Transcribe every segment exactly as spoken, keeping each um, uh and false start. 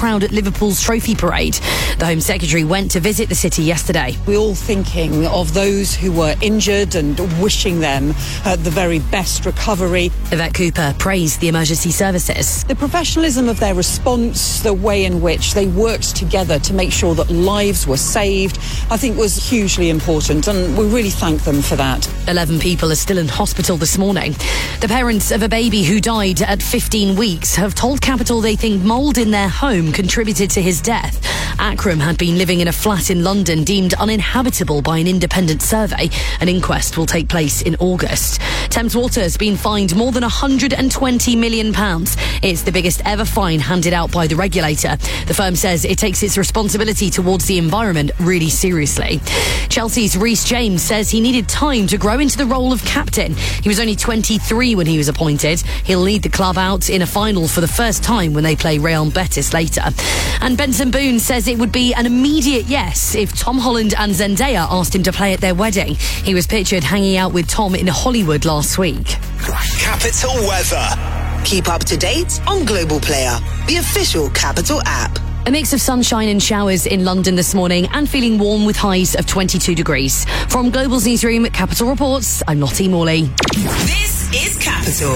crowd at Liverpool's trophy parade. The Home Secretary went to visit the city yesterday. We're all thinking of those who were injured and wishing them uh, the very best recovery. Yvette Cooper praised the emergency services. The professionalism of their response, the way in which they worked together to make sure that lives were saved, I think was hugely important, and we really thank them for that. Eleven people are still in hospital this morning. The parents of a baby who died at fifteen weeks have told Capital they think mould in their home contributed to his death. Akram had been living in a flat in London deemed uninhabitable by an independent survey. An inquest will take place in August. Thames Water has been fined more than one hundred twenty million pounds. It's the biggest ever fine handed out by the regulator. The firm says it takes its responsibility towards the environment really seriously. Chelsea's Reece James says he needed time to grow into the role of captain. He was only twenty-three when he was appointed. He'll lead the club out in a final for the first time when they play Real Betis later. And Benson Boone says it would be an immediate yes if Tom Holland and Zendaya asked him to play at their wedding. He was pictured hanging out with Tom in Hollywood last week. Capital weather. Keep up to date on Global Player, the official Capital app. A mix of sunshine and showers in London this morning and feeling warm with highs of twenty-two degrees. From Global's newsroom, Capital Reports, I'm Lottie Morley. This is Capital.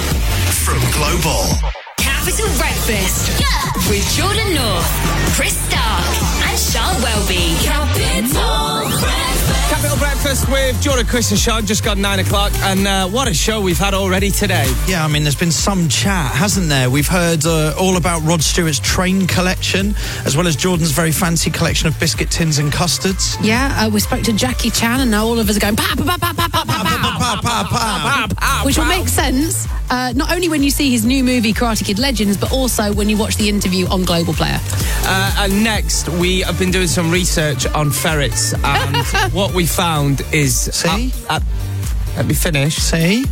From Global. Capital Breakfast. Yeah. With Jordan North, Chris Stark and Sean Welby. Capital Breakfast. Capital Breakfast with Jordan, Chris and Sean. Just got nine o'clock, and uh, what a show we've had already today. Yeah, I mean, there's been some chat, hasn't there? We've heard uh, all about Rod Stewart's train collection, as well as Jordan's very fancy collection of biscuit tins and custards. Yeah, uh, we spoke to Jackie Chan, and now all of us are going pa pa pa pa pa pa pa pa pa, which will make sense uh, not only when you see his new movie Karate Kid Legends, but also when you watch the interview on Global Player. Uh, and next, we have been doing some research on ferrets, and what we found is... See? Uh, uh, let me finish. See?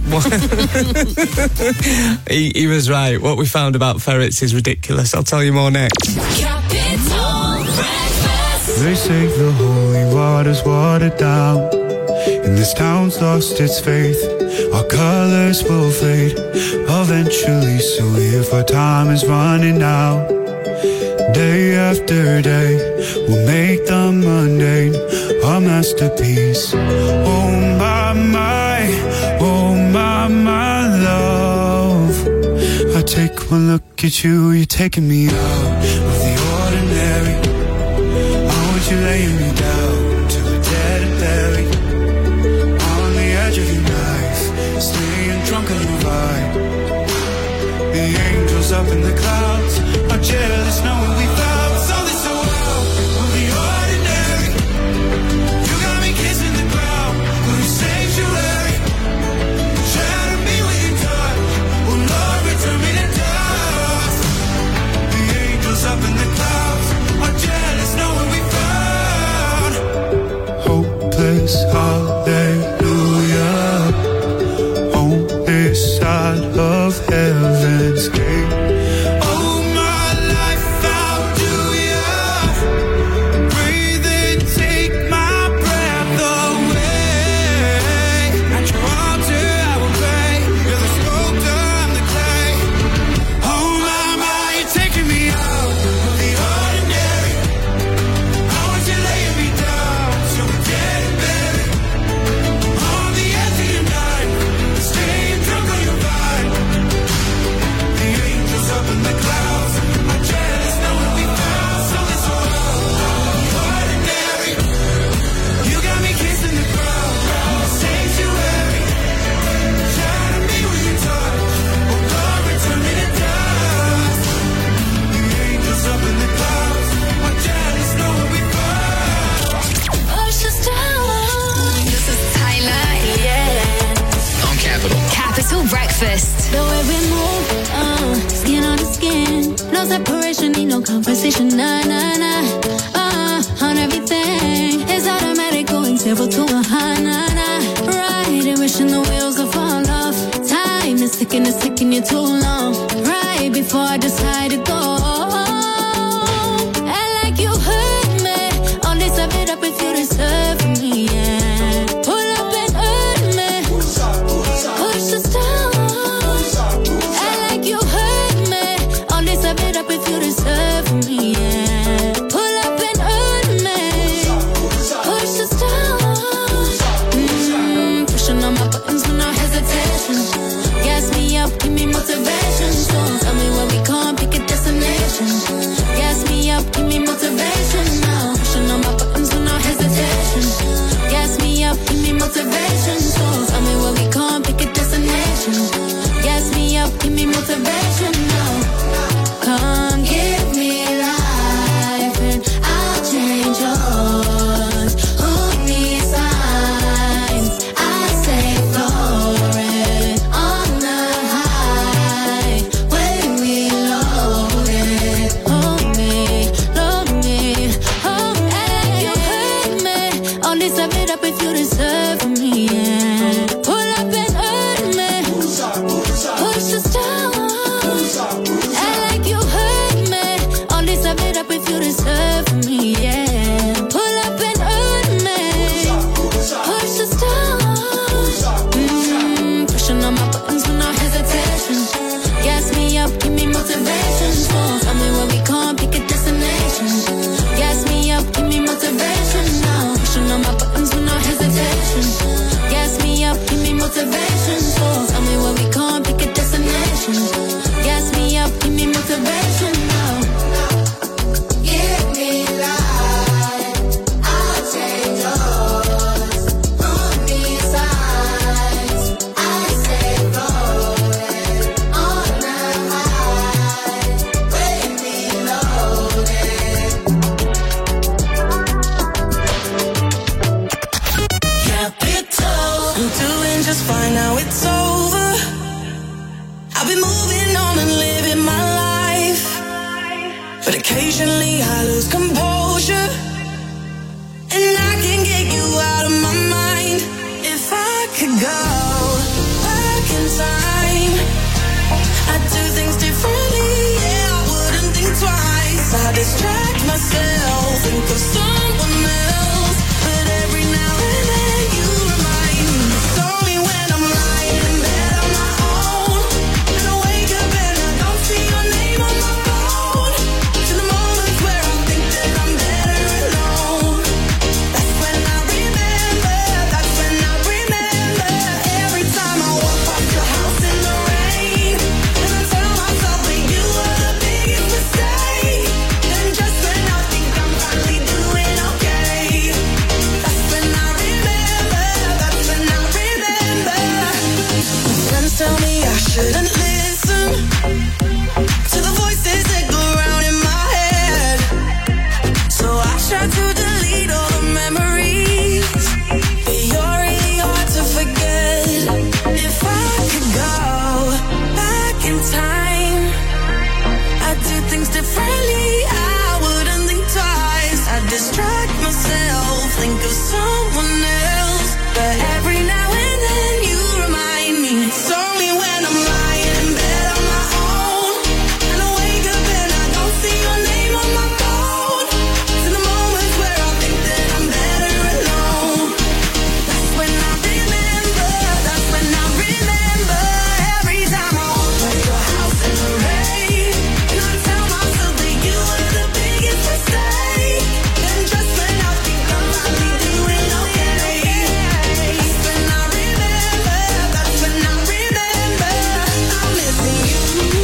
he, he was right. What we found about ferrets is ridiculous. I'll tell you more next. Capital Breakfast. They say the holy water's watered down, and this town's lost its faith. Our colors will fade eventually, so if our time is running out, day after day, we'll make the mundane our masterpiece. Oh my, my, oh my, my love, I take one look at you, you're taking me out of the ordinary. I want you laying me down to a dead and buried on the edge of your knife, staying drunk on your vibe. The angels up in the clouds are jealous knowing we found something so wild of the ordinary. You got me kissing the ground with a sanctuary, trying to be within touch. Oh Lord, return me to dust. The angels up in the clouds are jealous knowing we found hopeless hallelujah on this side of heaven's gate. Breakfast. The way we move, uh, skin on the skin, no separation, need no conversation, nah, nah, nah. Uh, on everything, it's automatic, going zero to a high, nah, nah. Right, wishing the wheels will fall off. Time is ticking, it's taking you too long. Right before I decide to go. And like you heard me, all this I made up if you deserve me, yeah. Pull up and hurt me, push us down. And like you heard me, all this I made up if you deserve me. Occasionally I lose composure, and I can get you out of my mind. If I could go back in time, I'd do things differently, yeah, I wouldn't think twice. I distract myself, think of someone else, but every now and then you remind me. It's only when I'm lying in bed on my own, and I wake up and I don't see your name on my phone, to the moments where I think that I'm better alone. That's when I remember, that's when I remember. Every time I walk past your house in the rain, and I tell myself that you were the biggest mistake. And just when I think I'm finally doing okay, that's when I remember, that's when I remember. My friends tell me I shouldn't listen to the voices that go round in my head, so I try to delete all the memories, but you're really hard to forget. If I could go back in time, I'd do things differently, I wouldn't think twice. I'd distract myself, think of someone else, but every now and then you remind me. It's only when I'm lying in bed on my own, and I wake up and I don't see your name on my phone, to the moments where I think that I'm better alone. That's when I remember, that's when I remember. Every time I walk past your house in the rain, and I tell myself that you were the biggest mistake. And just when I think I'm finally doing okay, that's when I remember, that's when I remember. I'm missing you.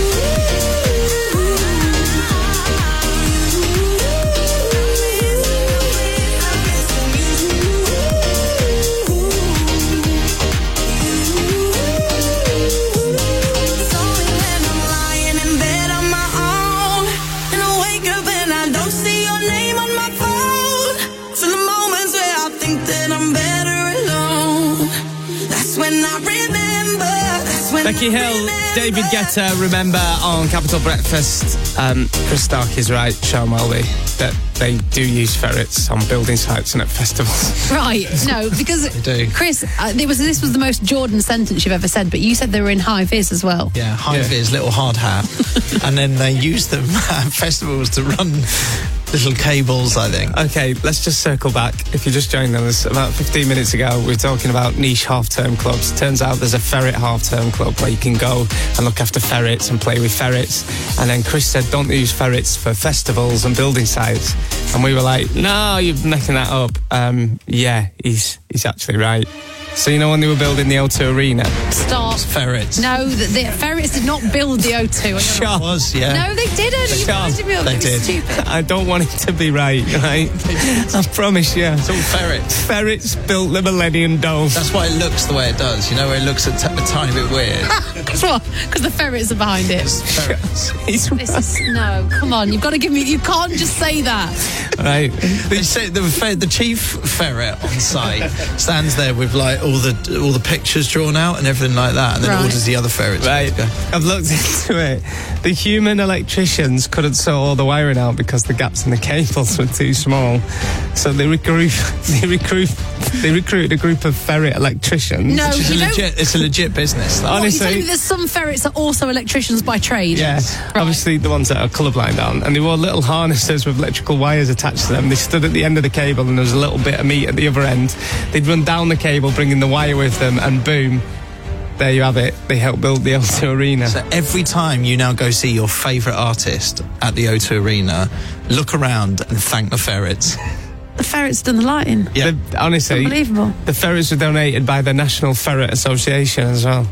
It's only when I'm lying in bed on my own, and I wake up and I don't see your name on my phone, for the moments where I think that I'm better alone. That's when I remember, that's when Becky I Hill, remember. David Guetta, remember on Capital Breakfast. Um, Chris Stark is right, Sean Welby, that they do use ferrets on building sites and at festivals. Right, no, because do. Chris, uh, it was this was the most Jordan sentence you've ever said, but you said they were in high vis as well. Yeah, high Yeah. vis, little hard hat. And then they use them at festivals to run little cables, I think. Okay, let's just circle back. If you just joined us, about fifteen minutes ago, we were talking about niche half-term clubs. Turns out there's a ferret half-term club where you can go and look after ferrets and play with ferrets. And then Chris said, don't use ferrets for festivals and building sites. And we were like, no, you're making that up. Um, yeah, he's he's actually right. So you know when they were building the O two Arena? Stop. Ferrets. No, the, the ferrets did not build the O two. Sure. Was, yeah. No, they didn't. You Sure. reminded me of They it. It did. was stupid. I don't want it to be right, right? I promise you. It's all ferrets. Ferrets built the Millennium Dome. That's why it looks the way it does. You know, where it looks a, t- a tiny bit weird. Because what? Because the ferrets are behind it. Ferrets. He's This is no. Come on, you've got to give me. You can't just say that. right. They say the, fe- the chief ferret on site stands there with like all the all the pictures drawn out and everything like that, and then Right. orders the other ferrets. Right, to go. I've looked into it. The human electricians couldn't sort all the wiring out because the gaps in the cables were too small. So they recruit, they recruit, they recruited a group of ferret electricians. No, It's, you a know. legit, it's a legit business. Though. What, you're honestly- telling me that some ferrets are also electricians by trade? Yeah, Right. obviously the ones that are colourblind aren't. And they wore little harnesses with electrical wires attached to them. They stood at the end of the cable and there was a little bit of meat at the other end. They'd run down the cable, bringing the wire with them, and boom, there you have it. They helped build the O two Arena. So every time you now go see your favourite artist at the O two Arena, look around and thank the ferrets. The ferrets done the lighting. Yeah. The- honestly, Unbelievable. the ferrets were donated by the National Ferret Association as well.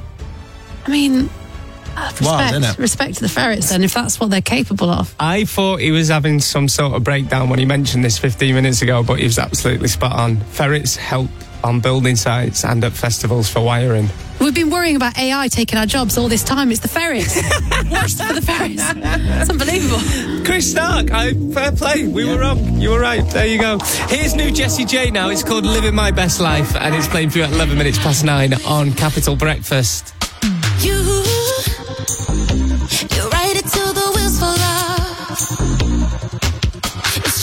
I mean, uh, respect, Wild, isn't it? respect to the ferrets then, if that's what they're capable of. I thought he was having some sort of breakdown when he mentioned this fifteen minutes ago, but he was absolutely spot on. Ferrets help on building sites and at festivals for wiring. We've been worrying about A I taking our jobs all this time. It's the ferrets. Watch for the ferrets. It's unbelievable. Chris Stark, I, fair play. We were wrong. You were right. There you go. Here's new Jessie J now. It's called Living My Best Life, and it's playing for you at eleven minutes past nine on Capital Breakfast. You, you ride it till the wheels fall off.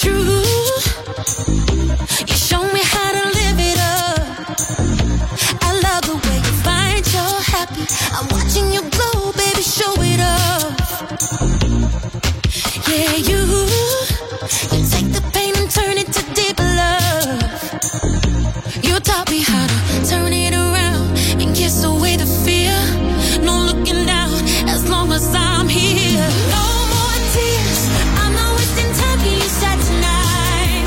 true. You show me how to live it up. I love the way you find you're happy. I'm watching you glow, baby, show it up. Yeah, you, you take the pain and turn it to deep love. You taught me how to turn it around and kiss away the fear. No looking down as long as I'm here. No more tears, I'm not wasting time for you sad tonight.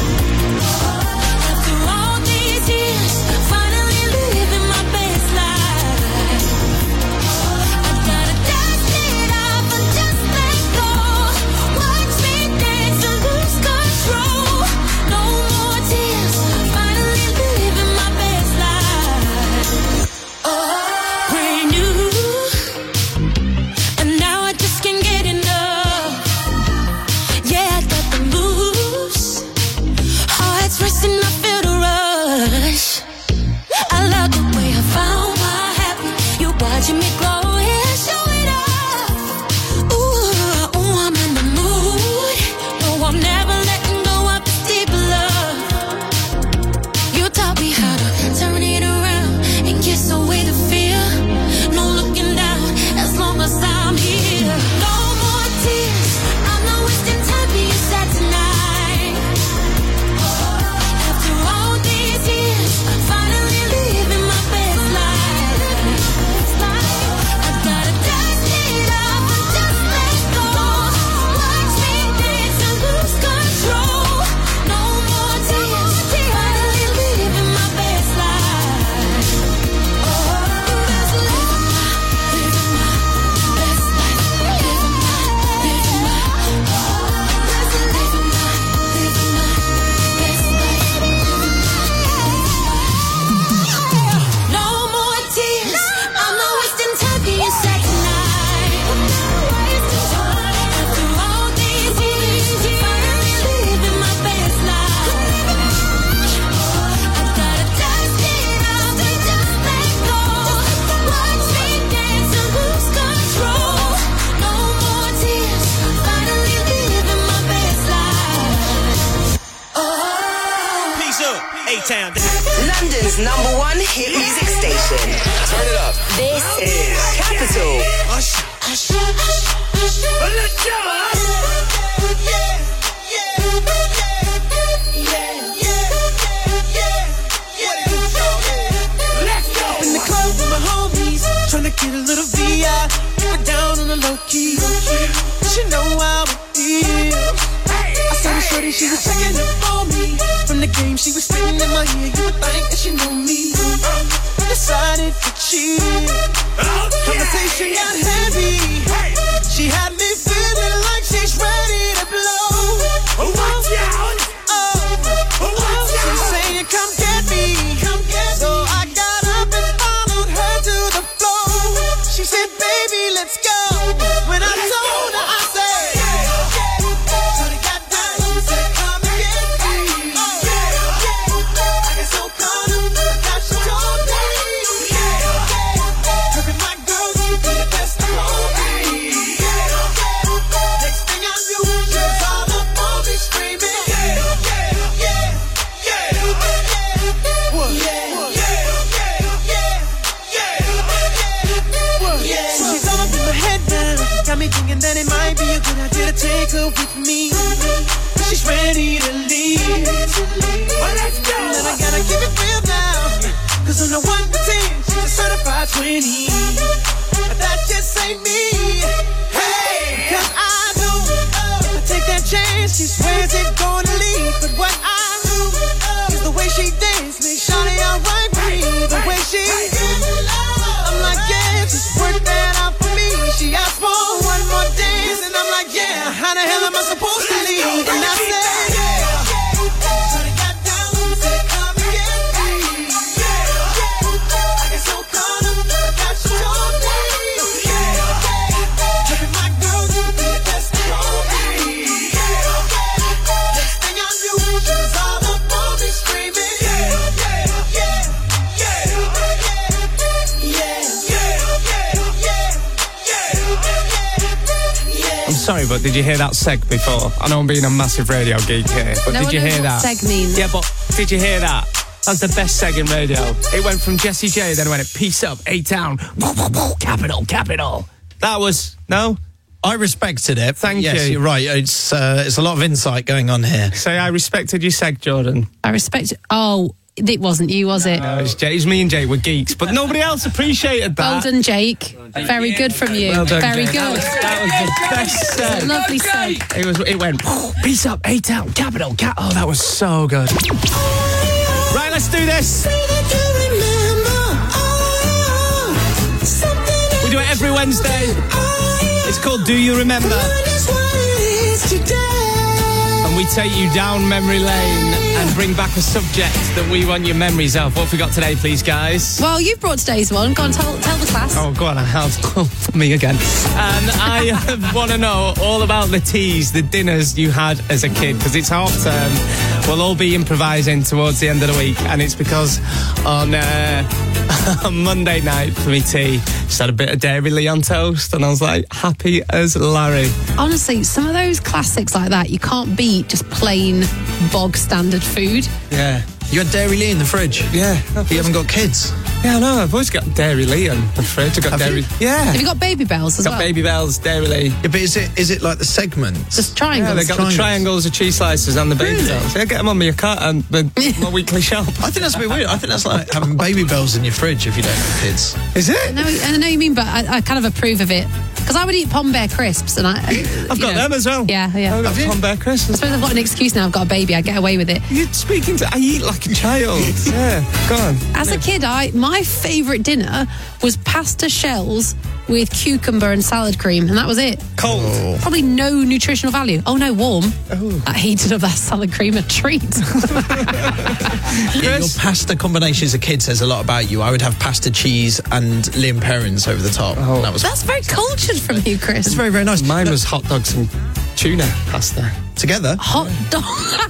After all these years, finally living my best life. I gotta dust it off and just let go. Watch me dance and lose control. No more tears, finally living my best life. Oh, brand new, and now I just can't get enough. Yeah, I got the moves, heart's racing, I feel the rush. I love the way I found my happy. You watching me glow, yeah, show it off. Ooh, ooh, I'm in the mood. No, I'm never letting go of this deep love. You taught me how to turn it around and kiss away the fear. No looking down as long as I'm here. No more tears, I'm not wasting time for you sad tonight. After all these years, finally living my best life. I gotta dust it off and just let go. Watch me dance and lose control. No more tears, finally living my best life. Oh, best life, living my best life, living my, living my, best life, living my, living my best life, living my. No more tears, I'm not wasting time for you sad tonight. After all these years, finally living my best life. I gotta dust it off and just let go. Watch me dance and lose control. No more tears, finally living my best life. Oh. Peace up, A-Town. London's number one hit music station. Turn it up. This is Capital. In the club with my homies, tryna get a little V I. Keep it down on the low key. She know how it feels. I saw the shorty, she was checking up for me. From the game, she was spinning in my ear. You would think that she knew me. Decided to cheat. Conversation got heavy. She had me feeling like she's ready to blow. Watch out! Oh, oh, she's saying, come get me. Come get so me. I got up and followed her to the floor. She said, baby, let's go. When I told her, I said, so they got down and said, come and get me. I get so caught up, now she told me. Her and my girls, you be the best of all me. Next thing I knew, she was all up on me screaming. Yeah, yeah, yeah, yeah. What? Yeah, yeah, yeah, yeah. She's all up in my head now. Got me thinking that it might be a good idea to take her with me. She's ready to leave. Well, let's go. And I gotta keep it real now. Cause on the one to ten, she's a certified twenty. But that just ain't me. Hey, cause I know if I take that chance, she swears it's gonna leave. But what I know is the way she dance makes Shawty alright with me. The way she I'm like, yeah, just work that out for me. She asked for one more dance, and I'm like, yeah, how the hell am I supposed to leave? And I said, yeah. So they got down and said, come and get me. I get so caught up, I got you on me. Her and my girls, you be the best of all me. Next thing I knew, she was all up on me screaming. Yeah, yeah, yeah, yeah, yeah. sorry, but did you hear that seg before? I know I'm being a massive radio geek here, but No did one you knows hear what that? seg means. Yeah, but did you hear that? That's the best seg in radio. It went from Jessie J, then it went peace up, A-Town, capital, capital. That was, no? I respected it. Thank yes, you. You're right. It's uh, it's a lot of insight going on here. Say I respected your seg, Jordan. I respect. Oh, it wasn't you, was it? No, it's, Jay, it was me and Jay were geeks, but nobody else appreciated that. Well done, Jake. Very good from you. Well done, Very Jay. good. That was, that was the best seg. Lovely seg. It was. It went peace up, A-Town, capital, cap. Oh, that was so good. Right, let's do this. We do it every Wednesday. It's called Do You Remember? And we take you down memory lane and bring back a subject that we want your memories of. What have we got today, please, guys? Well, you've brought today's one. Go on, tell, tell the class. Oh, go on, I have. Me again. And I want to know all about the teas, the dinners you had as a kid, because it's half term. We'll all be improvising towards the end of the week, and it's because on, uh, on Monday night for me tea, just had a bit of Dairy Lee on toast, and I was like, happy as Larry. Honestly, some of those classics like that, you can't beat just plain bog standard food. Yeah. You had Dairy Lee in the fridge? Yeah. You haven't got kids? Yeah, I know. I've always got Dairy Lee in the fridge. I've got Have Dairy... you? Yeah. Have you got Baby Bells as got well? Baby Bells, Dairy Lee. Yeah, but is it is it like the segments? Just triangles. Yeah, they got Triangles. the triangles of cheese slices and the Baby Really? Bells. Yeah, get them on my cart and the, my weekly shop. I think that's a bit weird. I think that's like having Baby Bells in your fridge if you don't have kids. Is it? No, I know what you mean, but I, I kind of approve of it. Because I would eat Pom Bear crisps, and I... I've got them as well. Yeah, yeah. I've got Pom Bear crisps. I suppose I've got an excuse now. I've got a baby. I get away with it. You're speaking to... I eat like a child. Yeah, go on. As a kid, I my favourite dinner was pasta shells with cucumber and salad cream, and that was it. Cold. Oh. Probably no nutritional value. Oh, no, warm. Oh. That heated up that salad cream a treat. Yeah, your pasta combination as a kid says a lot about you. I would have pasta cheese and Liam Perrins over the top. Oh. That was That's very cultured from you, Chris. It's very, very nice. Mine was hot dogs and tuna pasta. Together? Hot dog.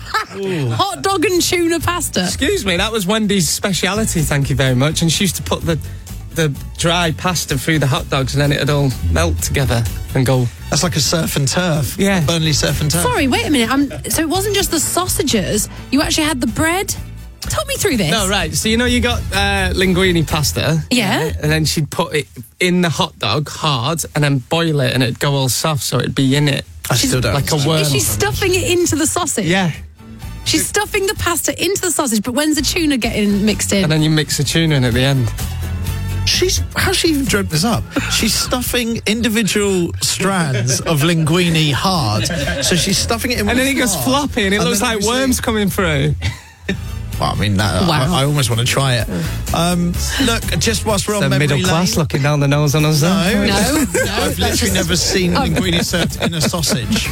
Hot dog and tuna pasta. Excuse me, that was Wendy's speciality, thank you very much. And she used to put the the dry pasta through the hot dogs and then it'd all melt together and go... That's like a surf and turf. Yeah. Burnley surf and turf. Sorry, wait a minute. I'm, so it wasn't just the sausages. You actually had the bread? Talk me through this. No, right. So, you know, you got uh, linguine pasta. Yeah. right? And then she'd put it in the hot dog hard and then boil it and it'd go all soft so it'd be in it. I still don't Like a understand. worm. Is she stuffing it into the sausage? Yeah. She's stuffing the pasta into the sausage, but when's the tuna getting mixed in? And then you mix the tuna in at the end. She's how's she even dreamt this up? She's stuffing individual strands of linguine hard, so she's stuffing it in. And then it goes hard. floppy and it And looks then like obviously- worms coming through. Well, I mean, that, Wow. I, I almost want to try it. Um, look, just whilst we're on The memory middle class lane, looking down the nose on us. No, then. No, no. I've literally never seen linguine served in a sausage.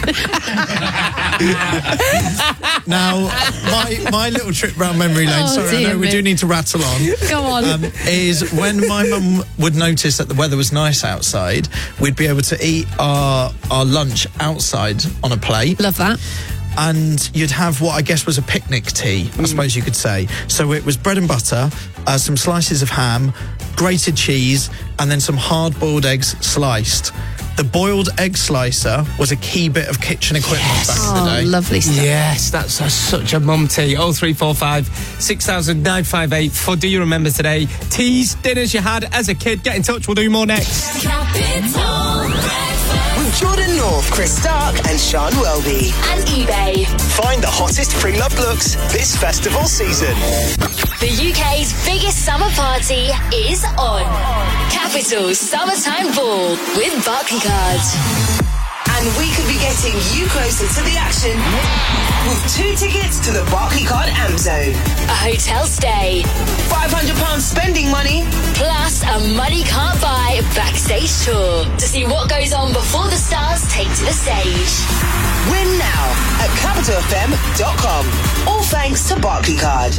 Now, my my little trip round memory lane. Oh, sorry, I dear know we me. do need to rattle on. Go on. Um, is when my mum would notice that the weather was nice outside, we'd be able to eat our our lunch outside on a plate. Love that. And you'd have what I guess was a picnic tea, I suppose you could say. So it was bread and butter, uh, some slices of ham, grated cheese, and then some hard-boiled eggs sliced. The boiled egg slicer was a key bit of kitchen equipment back in the Oh, day. lovely stuff. Yes, that's a, such a mum tea. oh three four five, six thousand nine five eight for Do You Remember Today? Teas, dinners you had as a kid. Get in touch, we'll do more next. Capital With Jordan North, Chris Stark, and Sean Welby. and eBay. Find the hottest pre-loved looks this festival season. The U K's biggest summer party is on. Capital Summertime Ball with Barclaycard. And we could be getting you closer to the action with two tickets to the Barclaycard Amp Zone. A hotel stay. five hundred pounds spending money. Plus a money can't buy backstage tour to see what goes on before the stars take to the stage. Win now at capital f m dot com. All thanks to Barclaycard.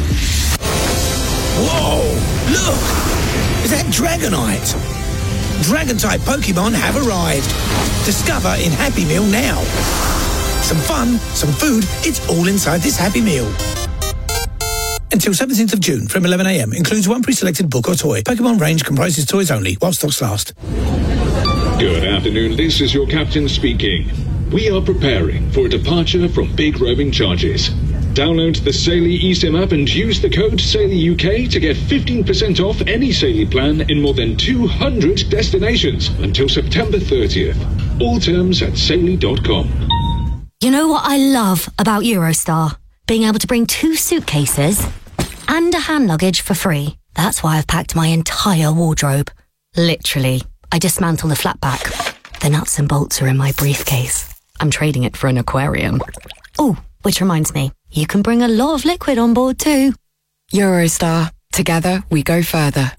Whoa! Look! Is that Dragonite? Dragon-type Pokemon have arrived. Discover in Happy Meal now. Some fun, some food, it's all inside this Happy Meal. Until seventeenth of June from eleven a m. Includes one pre-selected book or toy. Pokemon range comprises toys only while stocks last. Good afternoon, this is your captain speaking. we are preparing for a departure from big roaming charges. Download the Saily eSIM app and use the code SAILYUK to get fifteen percent off any Saily plan in more than two hundred destinations until September thirtieth. All terms at saily dot com. You know what I love about Eurostar? Being able to bring two suitcases and a hand luggage for free. That's why I've packed my entire wardrobe. Literally. I dismantle the flat pack. The nuts and bolts are in my briefcase. I'm trading it for an aquarium. Oh, which reminds me, you can bring a lot of liquid on board too. Eurostar. Together, we go further.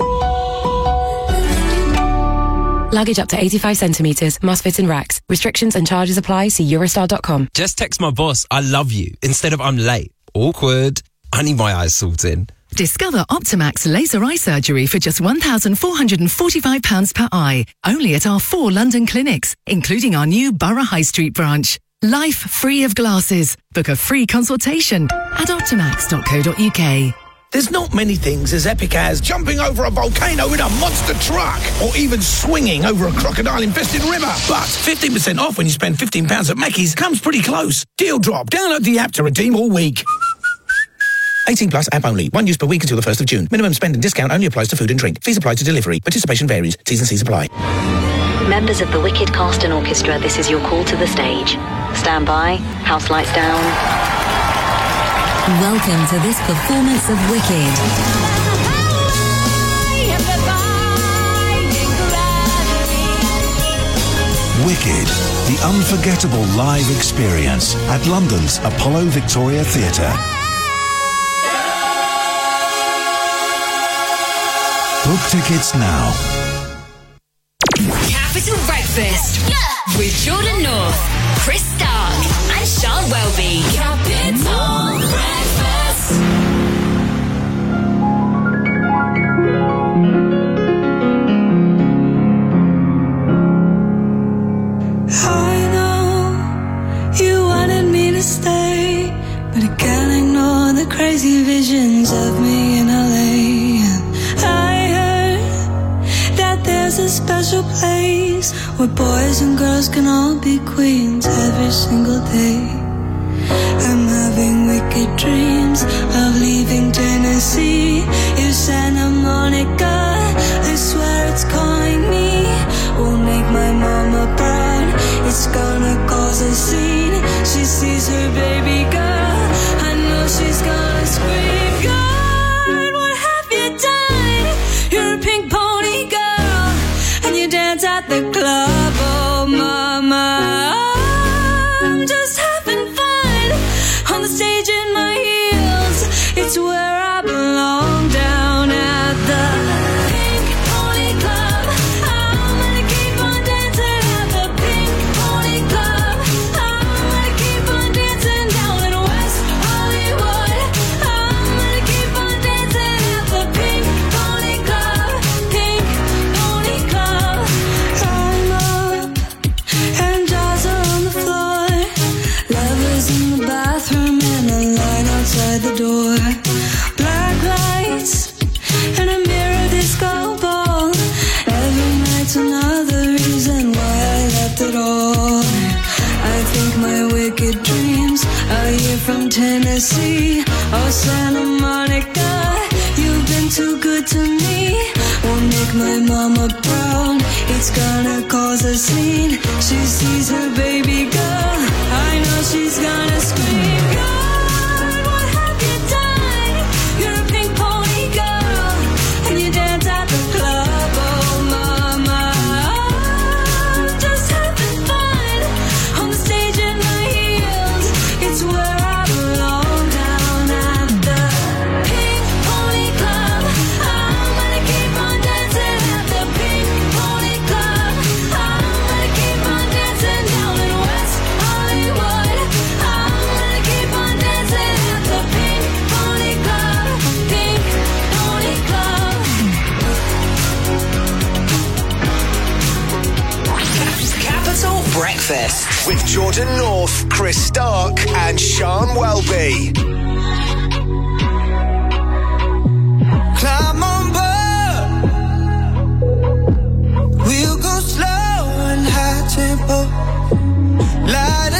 Luggage up to eighty-five centimetres, must fit in racks. Restrictions and charges apply. See Eurostar dot com. Just text my boss, I love you, instead of I'm late. Awkward. I need my eyes sorting. Discover Optimax laser eye surgery for just one thousand four hundred forty-five pounds per eye. Only at our four London clinics, including our new Borough High Street branch. Life free of glasses. Book a free consultation at optimax dot co dot uk. There's not many things as epic as jumping over a volcano in a monster truck or even swinging over a crocodile-infested river. But fifteen percent off when you spend fifteen pounds at Mackey's comes pretty close. Deal drop. Download the app to redeem all week. eighteen plus app only. One use per week until the first of June. Minimum spend and discount only applies to food and drink. Fees apply to delivery. Participation varies. T's and C's apply. Members of the Wicked cast and orchestra, this is your call to the stage. Stand by. House lights down. Welcome to this performance of Wicked. Wicked, the unforgettable live experience at London's Apollo Victoria Theatre. Book tickets now. Capital Breakfast. Yeah. With Jordan North, Chris Stark, and Sean Welby. Capital Breakfast. I know you wanted me to stay, but I can't ignore the crazy visions of me in L A. I heard that there's a special place where boys and girls can all be queens every single day. I'm having wicked dreams of leaving Tennessee. If Santa Monica, I swear it's calling me. Will make my mama proud. It's gonna cause a scene. She sees her baby girl. I know she's gonna scream. God, what have you done? You're a pink pony girl, and you dance at the club. Oh, mama, I'm just having fun on the stage in my heels. It's where I belong, down at the Pink Pony Club. I'm gonna keep on dancing at the Pink Pony Club. I'm gonna keep on dancing down in West Hollywood. I'm gonna keep on dancing at the Pink Pony Club. Pink Pony Club. I'm up and jaws are on the floor. Lovers in the bathroom and a line outside the door. Black lights and a mirror disco ball. Every night's another reason why I left it all. I think my wicked dreams are here from Tennessee. Oh, Santa Monica, you've been too good to me. Won't make my mama proud. It's gonna cause a scene. She sees her baby girl. I know she's gonna scream. God, what have you done? You're a pink pony girl, and you dance at the club. Oh, mama, I'm just having fun on the stage in my heels. It's where I belong, down at the Pink Pony Club. I'm gonna keep on dancing at the Pink Pony Club. I'm gonna keep on dancing down in West Hollywood. I'm gonna keep on dancing at the Pink Pony Club. Pink Pony Club. Capital Breakfast with Jordan North, Chris Stark, and Sean Welby. Climb on board. We'll go slow and high tempo. Light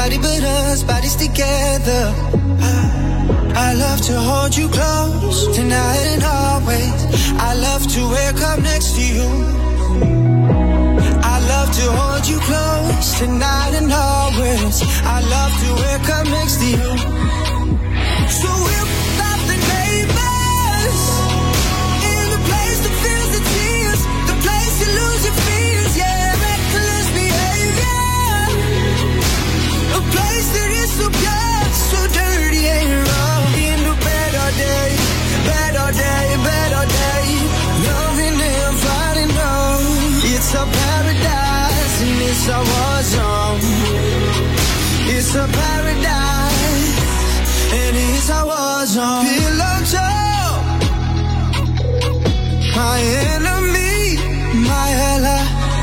body but us, bodies together. I love to hold you close tonight and always. I love to wake up next to you. I love to hold you close tonight and always. I love to wake up next to you. So we'll stop the neighbors in the place that feels the tears, the place you lose your fears, yeah, reckless behavior, a place that is so pure, so dirty and wrong. In the better day, better day, better day, loving and fighting on. It's a paradise and it's a war zone. It's a paradise and it's a war zone. Pillow talk, my enemy, my ally,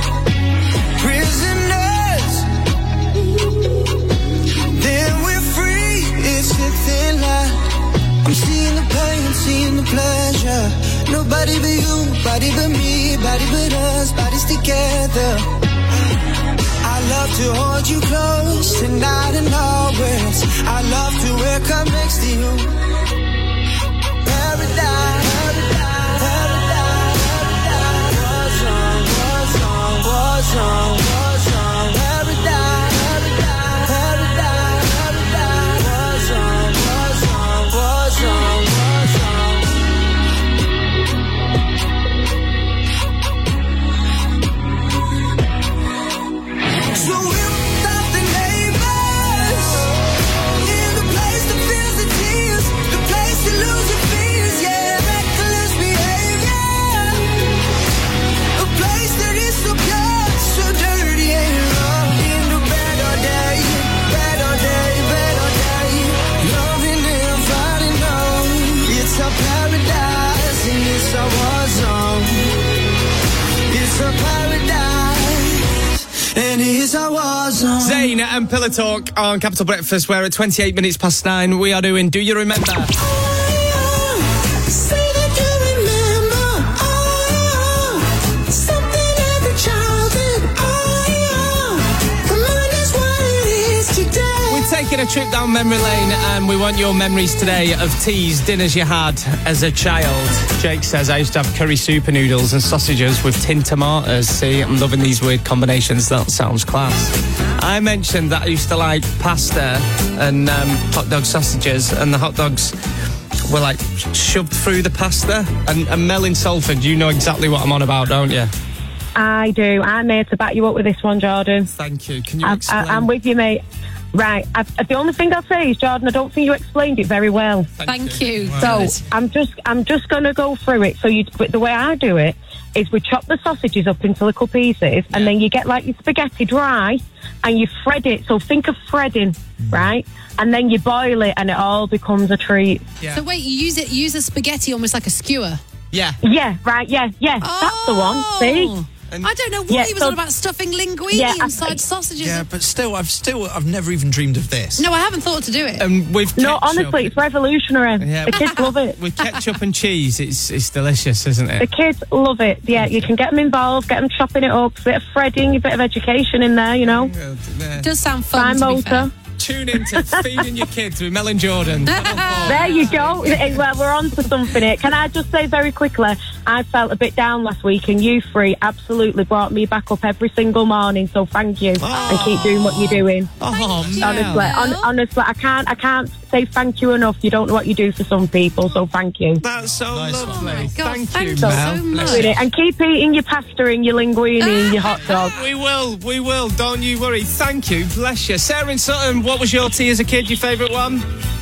prisoners. Then we're free. It's a thin line. I'm seeing the pain, I'm seeing the pleasure. Nobody but you, body but me, body but us, bodies together. I love to hold you close tonight and always. I love to wake up next to you. Paradise, paradise, paradise, paradise. War zone, war zone, war zone, war zone. Paradise, paradise, paradise, paradise. War zone, war zone, war zone, war zone. So we'll stop the neighbors in the place that feels the tears, the place to lose your fears, yeah, reckless behavior, a place that is so pure, so dirty and wrong. In the better day, better day, better day, loving and fighting on. It's a paradise and it's a war zone. It's a paradise. And here's our war zone. Zayn and Pillow Talk on Capital Breakfast. We're at twenty-eight minutes past nine. We are doing Do You Remember? Say that you remember, oh, something as a childhood, oh, remind us what it is today. We're taking a trip down memory lane and we want your memories today of teas, dinners you had as a child. Jake says, I used to have curry super noodles and sausages with tin tomatoes. See, I'm loving these weird combinations. That sounds class. I mentioned that I used to like pasta and um, hot dog sausages, and the hot dogs were like shoved through the pasta. And, and Mel in Salford, you know exactly what I'm on about, don't you? I do. I'm here to back you up with this one, Jordan. Thank you. Can you I, explain? I, I'm with you, mate. Right. I, the only thing I'll say is, Jordan, I don't think you explained it very well. Thank, Thank you. you. So I'm just, I'm just going to go through it. So you, the way I do it is we chop the sausages up into little pieces, yeah. and then you get like your spaghetti dry, and you thread it. So think of threading, mm. right? And then you boil it, and it all becomes a treat. Yeah. So wait, you use it, use a spaghetti almost like a skewer. Yeah. Yeah. Right. Yeah. Yeah. Oh. That's the one. See. And I don't know what yeah, he was so, on about stuffing linguine yeah, inside I, sausages. Yeah, but still, I've still, I've never even dreamed of this. No, I haven't thought to do it. And with no, ketchup, honestly, it's revolutionary. Yeah. The kids love it. With ketchup and cheese, it's it's delicious, isn't it? The kids love it. Yeah, you can get them involved, get them chopping it up, a bit of threading, a bit of education in there, you know. It does sound fun. Fine motor. Tune in to Feeding Your Kids with Mel and Jordan. There you go. Well, we're on to something here. Can I just say very quickly, I felt a bit down last week, and you three absolutely brought me back up every single morning, so thank you. Oh. And keep doing what you're doing. Oh, honestly, on, honestly, I can't, I can't say thank you enough. You don't know what you do for some people, so thank you. That's so nice lovely. Oh my God, thank, thank you, you Mel. so much. And keep eating your pasta and your linguine and your hot dog. We will, we will. Don't you worry. Thank you. Bless you. Sarah and Sutton, what was your tea as a kid? Your favourite one?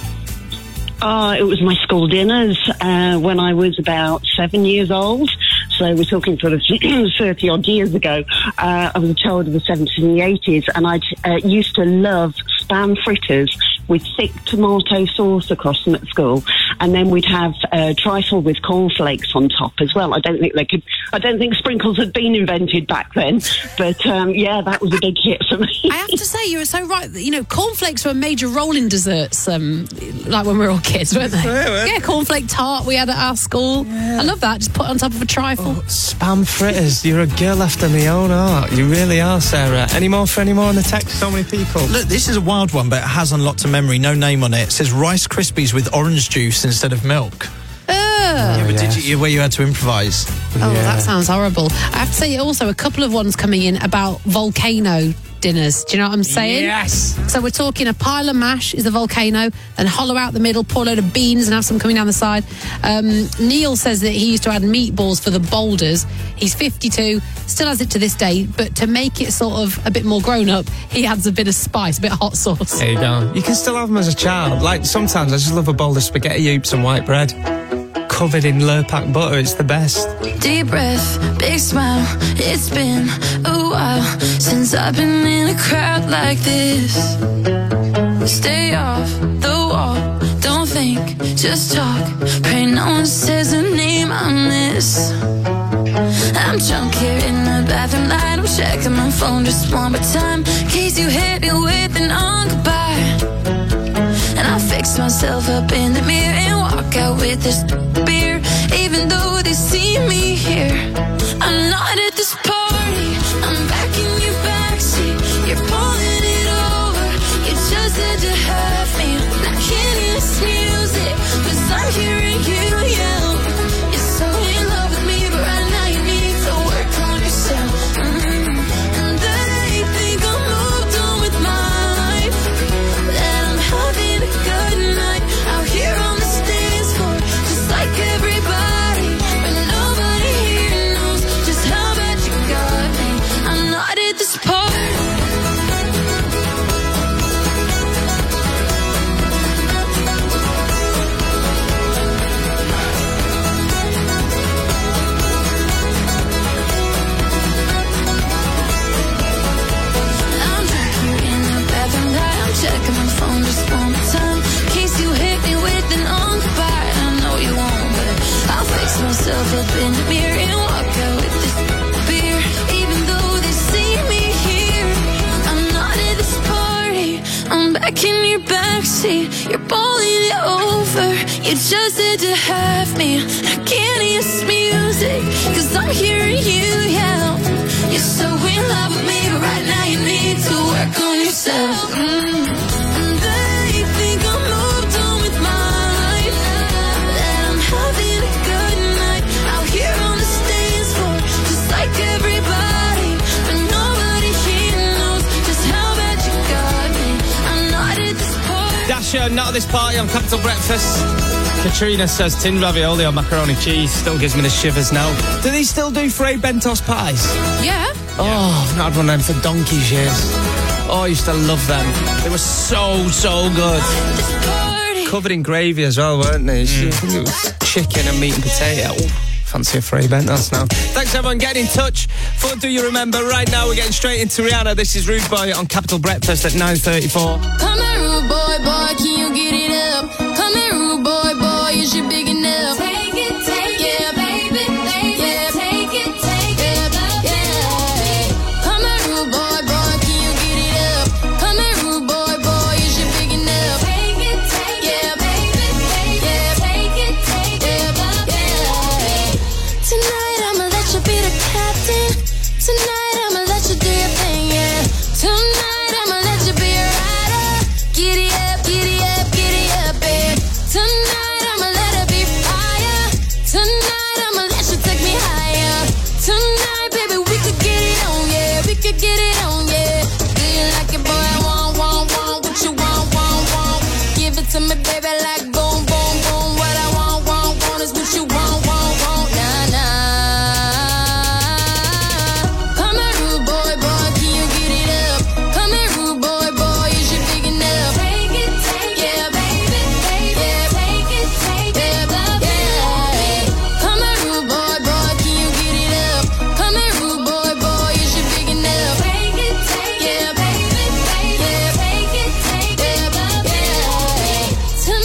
Oh, it was my school dinners uh, when I was about seven years old. So we're talking sort of thirty odd years ago. Uh, I was a child of the seventies and the eighties, and I uh, used to love spam fritters with thick tomato sauce across them at school. and then we'd have uh, trifle with cornflakes on top as well. I don't think they could. I don't think sprinkles had been invented back then, but um, yeah, that was a big hit for me. I have to say, you were so right. You know, cornflakes were a major role in desserts, um, like when we were all kids, weren't they? Yeah, yeah, cornflake tart we had at our school. Yeah. I love that. Just put it on top of a trifle. Oh, spam fritters. You're a girl after my own heart. You really are, Sarah. Any more for any more on the text? So many people. Look, this is a wild one, but it has unlocked a memory. No name on it. It says Rice Krispies with orange juice instead of milk. Yeah, but did you, where you had to improvise? Oh, yeah. That sounds horrible. I have to say also a couple of ones coming in about volcano dinners. Do you know what I'm saying? Yes. So we're talking a pile of mash is a volcano, then hollow out the middle, pour a load of beans and have some coming down the side. Um, Neil says that he used to add meatballs for the boulders. He's fifty-two, still has it to this day, but to make it sort of a bit more grown up, he adds a bit of spice, a bit of hot sauce. There you go. You can still have them as a child. Like, sometimes I just love a bowl of spaghetti hoops and white bread. Covered in Lurpak butter, it's the best. Deep breath, big smile. It's been a while since I've been in a crowd like this. Stay off the wall, don't think, just talk. Pray no one says a name I miss. I'm drunk here in the bathroom light. I'm checking my phone just one more time, in case you hit me with an on goodbye. And I fix myself up in the mirror and walk out with this beer. Even though they see me here, I'm not at this party. I'm back in your backseat. You're pulling it over. You just had to have me. I can't hear this music, 'cause I'm hearing you yell. You're so in love with me, but right now you need to work on yourself. Mm-hmm. And then I think I'm moved on with my life, that I'm having a good night out here on the dance floor, just like everybody, but nobody here knows just how bad you got me. I'm not at this party. I'm drunk here in the bathroom light. I'm checking my phone just one more time, in case you hit me with an on goodbye. I know you won't, but I'll fix myself up in the mirror and walk out with this beer. Even though they see me here, I'm not at this party. I'm back in your backseat. You're pulling it over. You just had to have me. I can't hear this music, 'cause I'm hearing you yell. You're so in love with me, but right now you need to work on yourself. Mm. And they think I'm moved on with my life, that I'm having a good night out here on the dance floor, just like everybody, but nobody here knows just how bad you got me. I'm not at this party. Dasher, not at this party on Capital Breakfast. Katrina says tin ravioli or macaroni cheese still gives me the shivers now. Do they still do Frey Bentos pies? Yeah. Oh, I've not had one of them for donkey's years. Oh, I used to love them. They were so, so good. Covered in gravy as well, weren't they? Mm. I think it was chicken and meat and potato. Oh, fancy a Frey Bentos now. Thanks everyone getting in touch for Do You Remember. Right now we're getting straight into Rihanna. This is Rude Boy on Capital Breakfast at nine thirty-four. Come here, rude boy, boy, can you get it up? Come here, rude boy, boy, is you big enough? Take it, take yeah, it, baby, take yeah, it, take it, take it, yeah. Come here, rude boy, boy, can you get it up? Come here, rude boy, boy, is you big enough? Take it, take yeah, baby, take yeah, take it, take it, yeah. Tonight I'ma let you be the captain. Tonight I'ma let you do your thing, yeah. Tonight I'ma let you be a rider. Giddy up, giddy up, giddy up, babe. Tonight I'ma let it be fire. Tonight I'ma let you take me higher. Tonight, baby, we could get it on, yeah. We could get it on, yeah. Do you like it, boy? I want, want, want. What you want, want, want. Give it to me, baby, like boom, boom, boom. What I want, want, want is what you want, want, want. Nah, nah. Come here, rude boy, boy, can you get it up? Come here, rude boy, boy, is you big enough? Take it, take yeah, baby, take yeah, take it, take it, yeah. Come here, rude boy, boy, can you get it up? Come here, rude boy, boy, is you big enough? Take it, take yeah, baby, take yeah, take it, take it, yeah.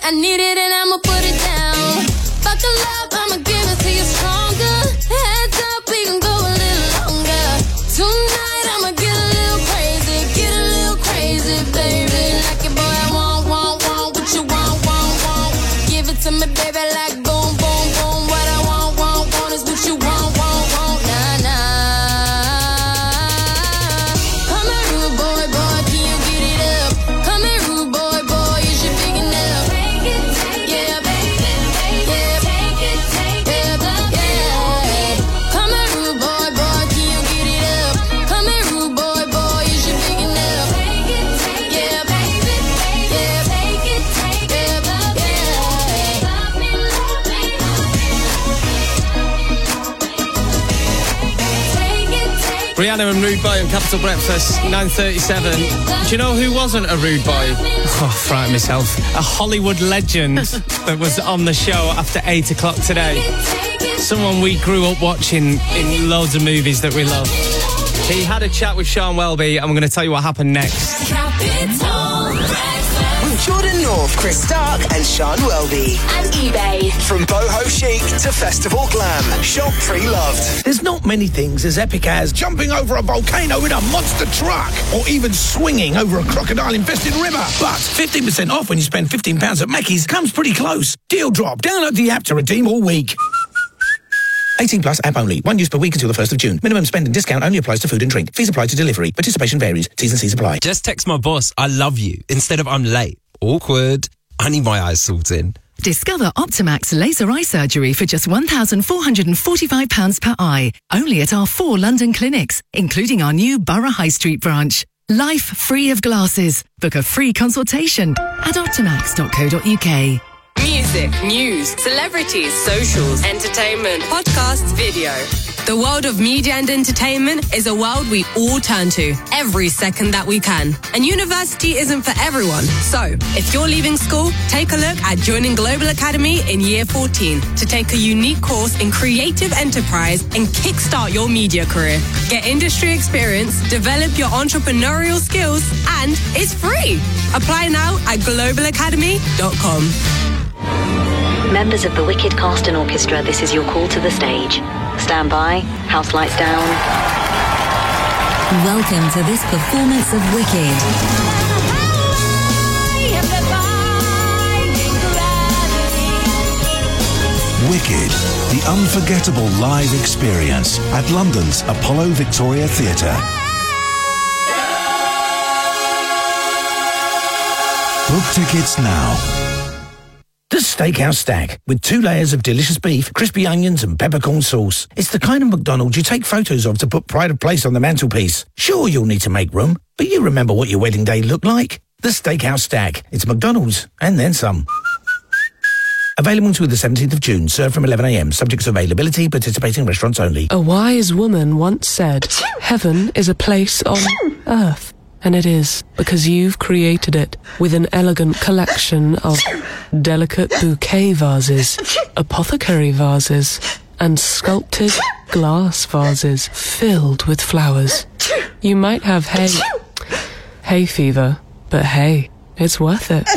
I need it and I'ma put it down. Buckle up, I'ma give it to you stronger. Heads up, we can go a little longer. Tonight I'ma get a little crazy, get a little crazy, baby. Like it, boy, I want, want, want what you want, want, want. Give it to me, baby, like boom, boom, boom. What I want, want, want is what you want, want, want. Nah, nah. Come here, rude boy, boy, can you get it up? Come here, rude boy, boy, is you big enough? Take it, take yeah, baby, take it, take it, take it, yeah. Come here, rude boy, boy, can you get it up? Come here, rude boy, boy, is you big enough? Take it, take yeah, baby, yeah, take it, take it, yeah. Love me, love me, take it, take it. Rihanna and Rude Boy on Capital Breakfast, nine thirty-seven. Do you know who wasn't a rude boy? Oh, frightened myself. A Hollywood legend that was on the show after eight o'clock today. Someone we grew up watching in loads of movies that we love. He had a chat with Sean Welby, and we're going to tell you what happened next. Capital With Jordan North, Chris Stark, and Sean Welby. And eBay. From boho chic to festival glam, shop pre-loved. There's not many things as epic as jumping over a volcano in a monster truck or even swinging over a crocodile-infested river. But fifteen percent off when you spend fifteen pounds at Mackey's comes pretty close. Deal drop. Download the app to redeem all week. eighteen plus app only. One use per week until the first of June. Minimum spend and discount only applies to food and drink. Fees apply to delivery. Participation varies. T's and C's apply. Just text my boss, I love you, instead of I'm late. Awkward. I need my eyes sorting. Discover Optimax laser eye surgery for just one thousand four hundred forty-five pounds per eye. Only at our four London clinics, including our new Borough High Street branch. Life free of glasses. Book a free consultation at optimax dot co dot uk. Music, news, celebrities, socials, entertainment, podcasts, video. The world of media and entertainment is a world we all turn to every second that we can. And university isn't for everyone. So, if you're leaving school, take a look at joining Global Academy in year fourteen to take a unique course in creative enterprise and kickstart your media career. Get industry experience, develop your entrepreneurial skills, and it's free. Apply now at global academy dot com. Members of the Wicked cast and orchestra, this is your call to the stage. Stand by, house lights down. Welcome to this performance of Wicked. Wicked, the unforgettable live experience at London's Apollo Victoria Theatre. Book tickets now. The Steakhouse Stack, with two layers of delicious beef, crispy onions and peppercorn sauce. It's the kind of McDonald's you take photos of to put pride of place on the mantelpiece. Sure, you'll need to make room, but you remember what your wedding day looked like. The Steakhouse Stack. It's McDonald's, and then some. Available until the seventeenth of June, served from eleven a.m, subject to availability, participating restaurants only. A wise woman once said, heaven is a place on earth. And it is, because you've created it with an elegant collection of delicate bouquet vases, apothecary vases, and sculpted glass vases filled with flowers. You might have hay, hay fever, but hey, it's worth it.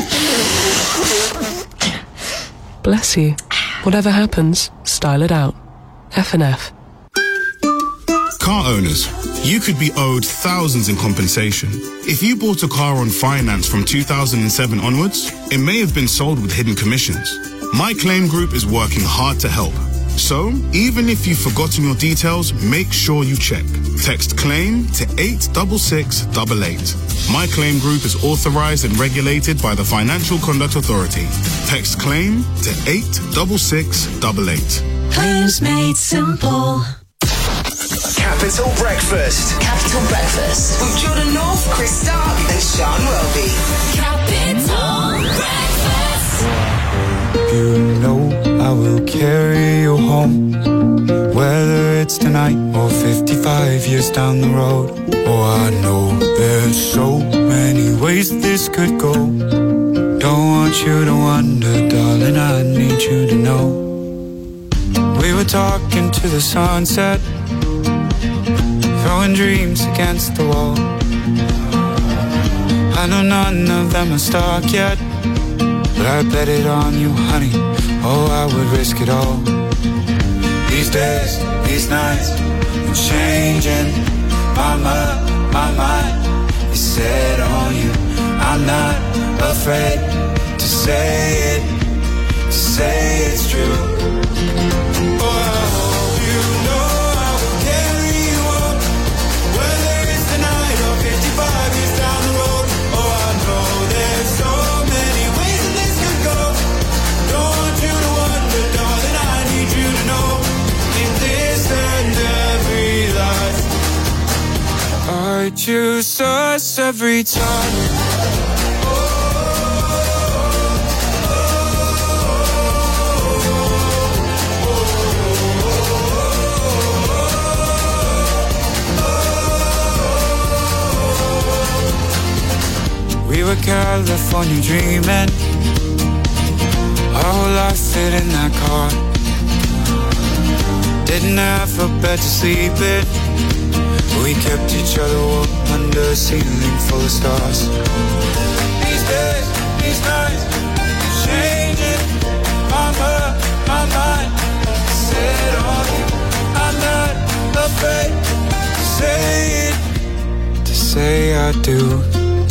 Bless you. Whatever happens, style it out. F and F. Car owners, you could be owed thousands in compensation. If you bought a car on finance from two thousand seven onwards, it may have been sold with hidden commissions. My Claim Group is working hard to help. So, even if you've forgotten your details, make sure you check. Text CLAIM to eight six six eight eight. My Claim Group is authorized and regulated by the Financial Conduct Authority. Text CLAIM to eight six six eight eight. Claims made simple. Capital Breakfast. Capital Breakfast with Jordan North, Chris Stark, and Sean Welby. Capital Breakfast. You know I will carry you home, whether it's tonight or fifty-five years down the road. Oh, I know there's so many ways this could go. Don't want you to wonder, darling, I need you to know. We were talking to the sunset, throwing dreams against the wall. I know none of them are stuck yet, but I bet it on you, honey. Oh, I would risk it all. These days, these nights, I'm changing my mind, my mind is set on you. I'm not afraid to say it, to say it's true. Oh, I hope you know I will carry you up, whether it's tonight or fifty-five years down the road. Oh, I know there's so many ways that this could go. Don't want you to wonder, darling, I need you to know, in this and every life, I choose us every time. We were California dreaming, our whole life fit in that car. Didn't have a bed to sleep in, we kept each other warm under a ceiling full of stars. These days, these nights, changing my mind, my mind set on you. I'm not afraid to say it, to say I do.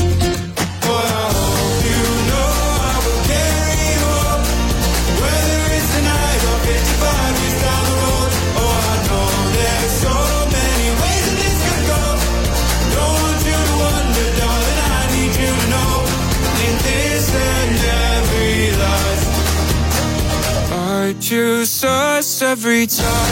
I choose us every time.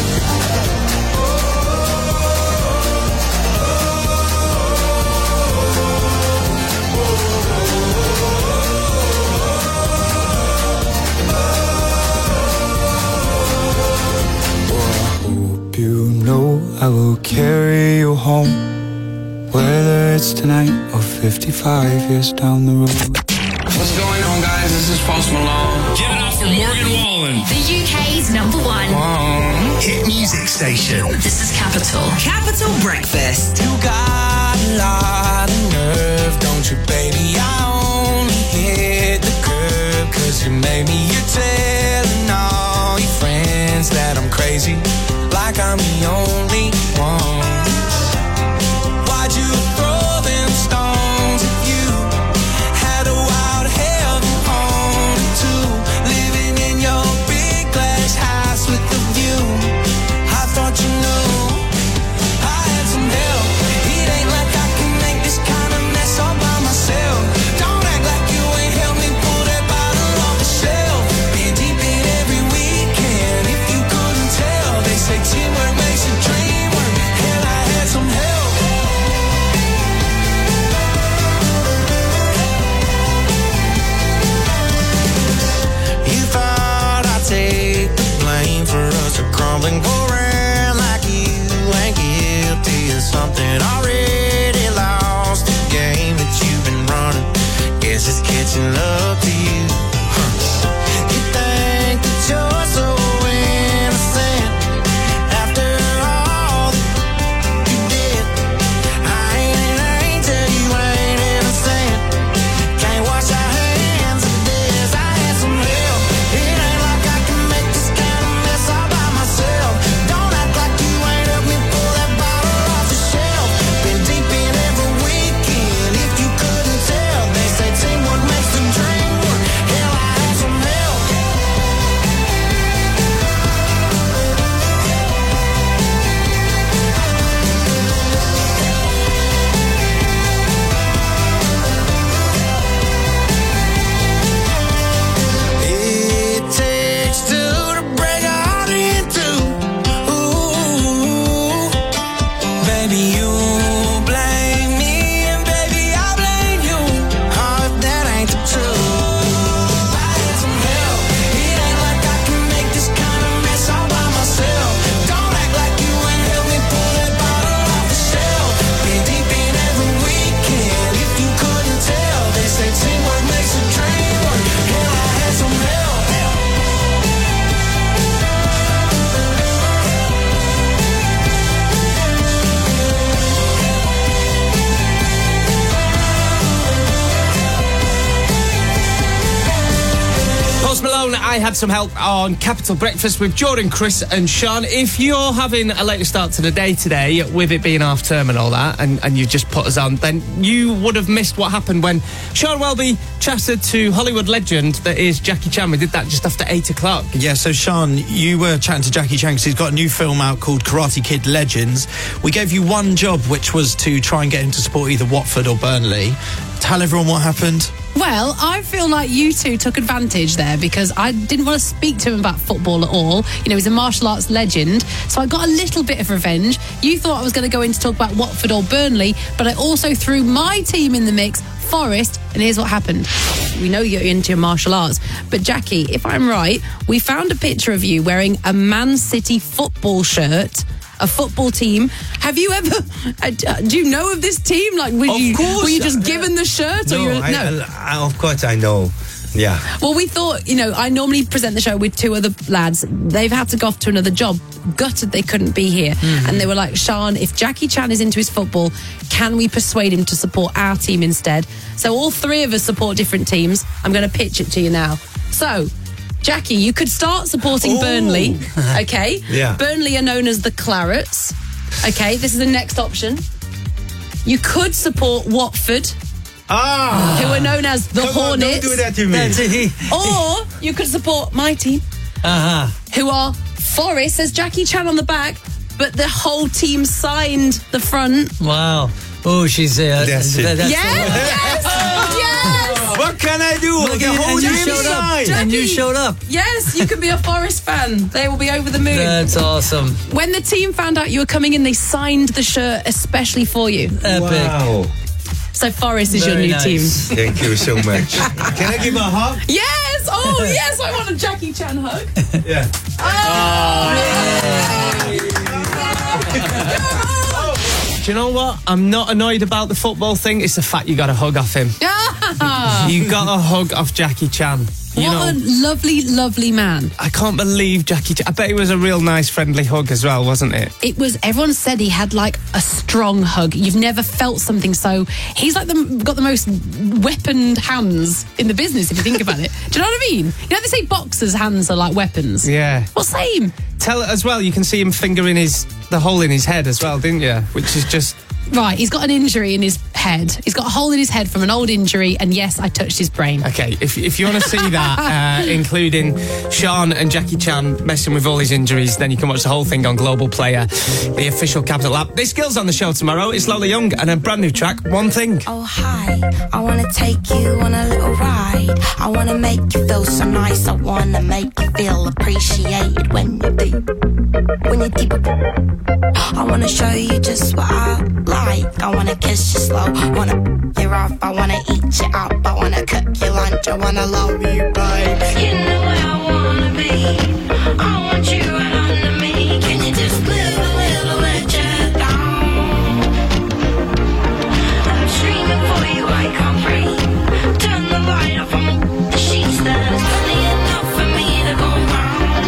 You know I will carry you home, whether it's tonight or fifty-five years down the road. What's going on, guys? This is Post Malone. Give it up for Morgan Wallen. The U K's number one um, hit music station. This is Capital. Capital Breakfast. You got a lot of nerve, don't you, baby? I only hit the curb 'cause you made me. You're telling all your friends that I'm crazy, like I'm the only one. Why'd you throw them stones at you? Had a wild heaven on too, living in your big glass house with the view. I thought you knew I had some help. It ain't like I can make this kind of mess all by myself. Don't act like you ain't helped me pull that bottle off the shelf. Been deep in every weekend, if you couldn't tell. They say teamwork makes a dream work. Hell, I had some help. You thought I'd take the blame for us to crumble and go around like you ain't guilty of something already lost. The game that you've been running, guess it's catching up to you. Huh. You think that you're so innocent after all that you did. I ain't an angel, you ain't innocent. Can't wash our hands of this. I had some help. It ain't like I can make this kind of mess all by myself. Don't act like you ain't helped me pull that bottle off the shelf. Been deep in every weekend, if you couldn't tell. They say teamwork makes the dream I had some help on Capital Breakfast with Jordan, Chris and Sean. If you're having a later start to the day today, with it being half term and all that, and, and you've just put us on, then you would have missed what happened when Sean Welby chatted to Hollywood legend that is Jackie Chan. We did that just after eight o'clock. Yeah, so Sean, you were chatting to Jackie Chan because he's got a new film out called Karate Kid Legends. We gave you one job, which was to try and get him to support either Watford or Burnley. Tell everyone what happened. Well, I feel like you two took advantage there because I didn't want to speak to him about football at all. You know, he's a martial arts legend, so I got a little bit of revenge. You thought I was going to go in to talk about Watford or Burnley, but I also threw my team in the mix, Forest, and here's what happened. We know you're into your martial arts, but Jackie, if I'm right, we found a picture of you wearing a Man City football shirt, a football team. Have you ever, uh, do you know of this team? Like, were, Of you, course. were you just given the shirt? No, or you're, I, no? I, of course I know. Yeah. Well, we thought, you know, I normally present the show with two other lads. They've had to go off to another job. Gutted they couldn't be here. Mm-hmm. And they were like, Sean, if Jackie Chan is into his football, can we persuade him to support our team instead? So all three of us support different teams. I'm going to pitch it to you now. So, Jackie, you could start supporting Ooh. Burnley, okay? Yeah. Burnley are known as the Clarets, okay? This is the next option. You could support Watford, Ah, who are known as the Come on, Hornets. don't do that to me. That's it. Or you could support my team, Uh-huh. who are Forest, says Jackie Chan on the back, but the whole team signed the front. Wow. Oh, she's uh, That's it. Yes, yes, yes. What can I do? Look, The and whole you team showed up. signed. And you showed up. Yes, you can be a Forest fan. They will be over the moon. That's awesome. When the team found out you were coming in, they signed the shirt especially for you. Wow. So Forest is Very your new nice. team. Thank you so much. Can I give a hug? Yes! Oh, yes, I want a Jackie Chan hug. Yeah. Do you know what? I'm not annoyed about the football thing. It's the fact you got a hug off him. You got a hug off Jackie Chan. You What know, a lovely, lovely man. I can't believe Jackie Chan. I bet it was a real nice, friendly hug as well, wasn't it? It was, everyone said he had like a strong hug. You've never felt something so, he's like the, got the most weaponed hands in the business if you think about it. Do you know what I mean? You know they say boxers' hands are like weapons? Yeah. Well, same. Tell it as well, you can see him fingering his the hole in his head as well, didn't you? Which is just... Right, he's got an injury in his head. He's got a hole in his head from an old injury, and yes, I touched his brain. Okay, if, if you want to see that, uh, including Sean and Jackie Chan messing with all his injuries, then you can watch the whole thing on Global Player, the official Capital app. This girl's on the show tomorrow. It's Lola Young and a brand new track, One Thing. Oh, hi. I want to take you on a little ride. I want to make you feel so nice. I want to make you feel appreciated when you're deep. When you're deep. I want to show you just what I like. I wanna kiss you slow, wanna you're off, I wanna eat you up, I wanna cook your lunch, I wanna love you, babe. You know where I wanna be, I want you right under me. Can you just live a little bit down? I'm streaming for you, I can't breathe. Turn the light off, I'm on the sheets, there's plenty enough for me to go round.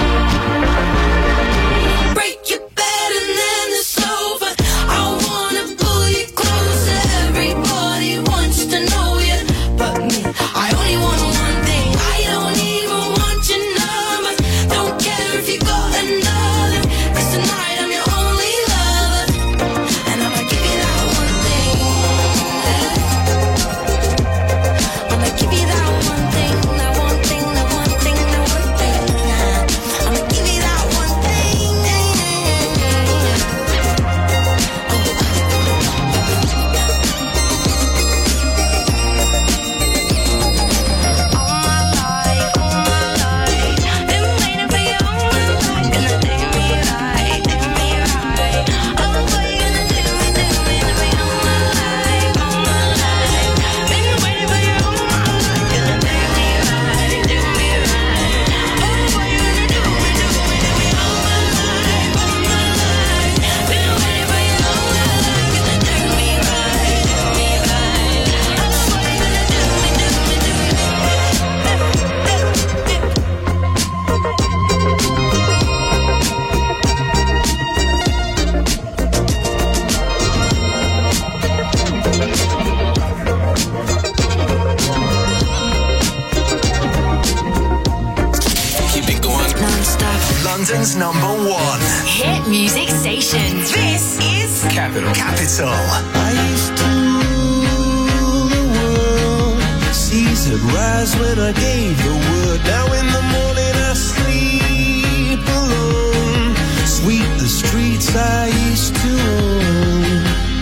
Break your bed and then the sofa. I wanna pull you closer. Everybody wants to know you, but me. I only want one thing. I don't even want your number. Don't care Capital. Capital. I used to rule the world. Seas would rise when I gave the word. Now in the morning I sleep alone. Sweep the streets I used to own.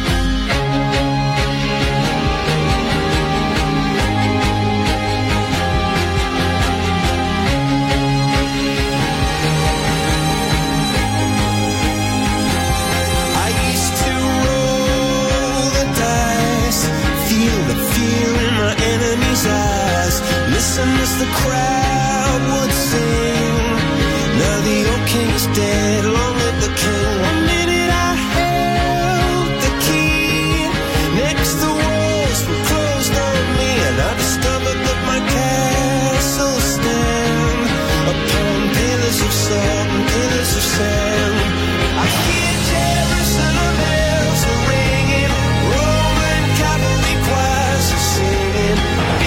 Eyes. Listen as the crowd would sing. Now the old king's dead, long live the king. One minute I held the key. Next the walls were closed on me, and I discovered that my castle stand upon pillars of salt and pillars of sand. I hear Jerusalem bells are ringing, Roman cavalry choirs are singing.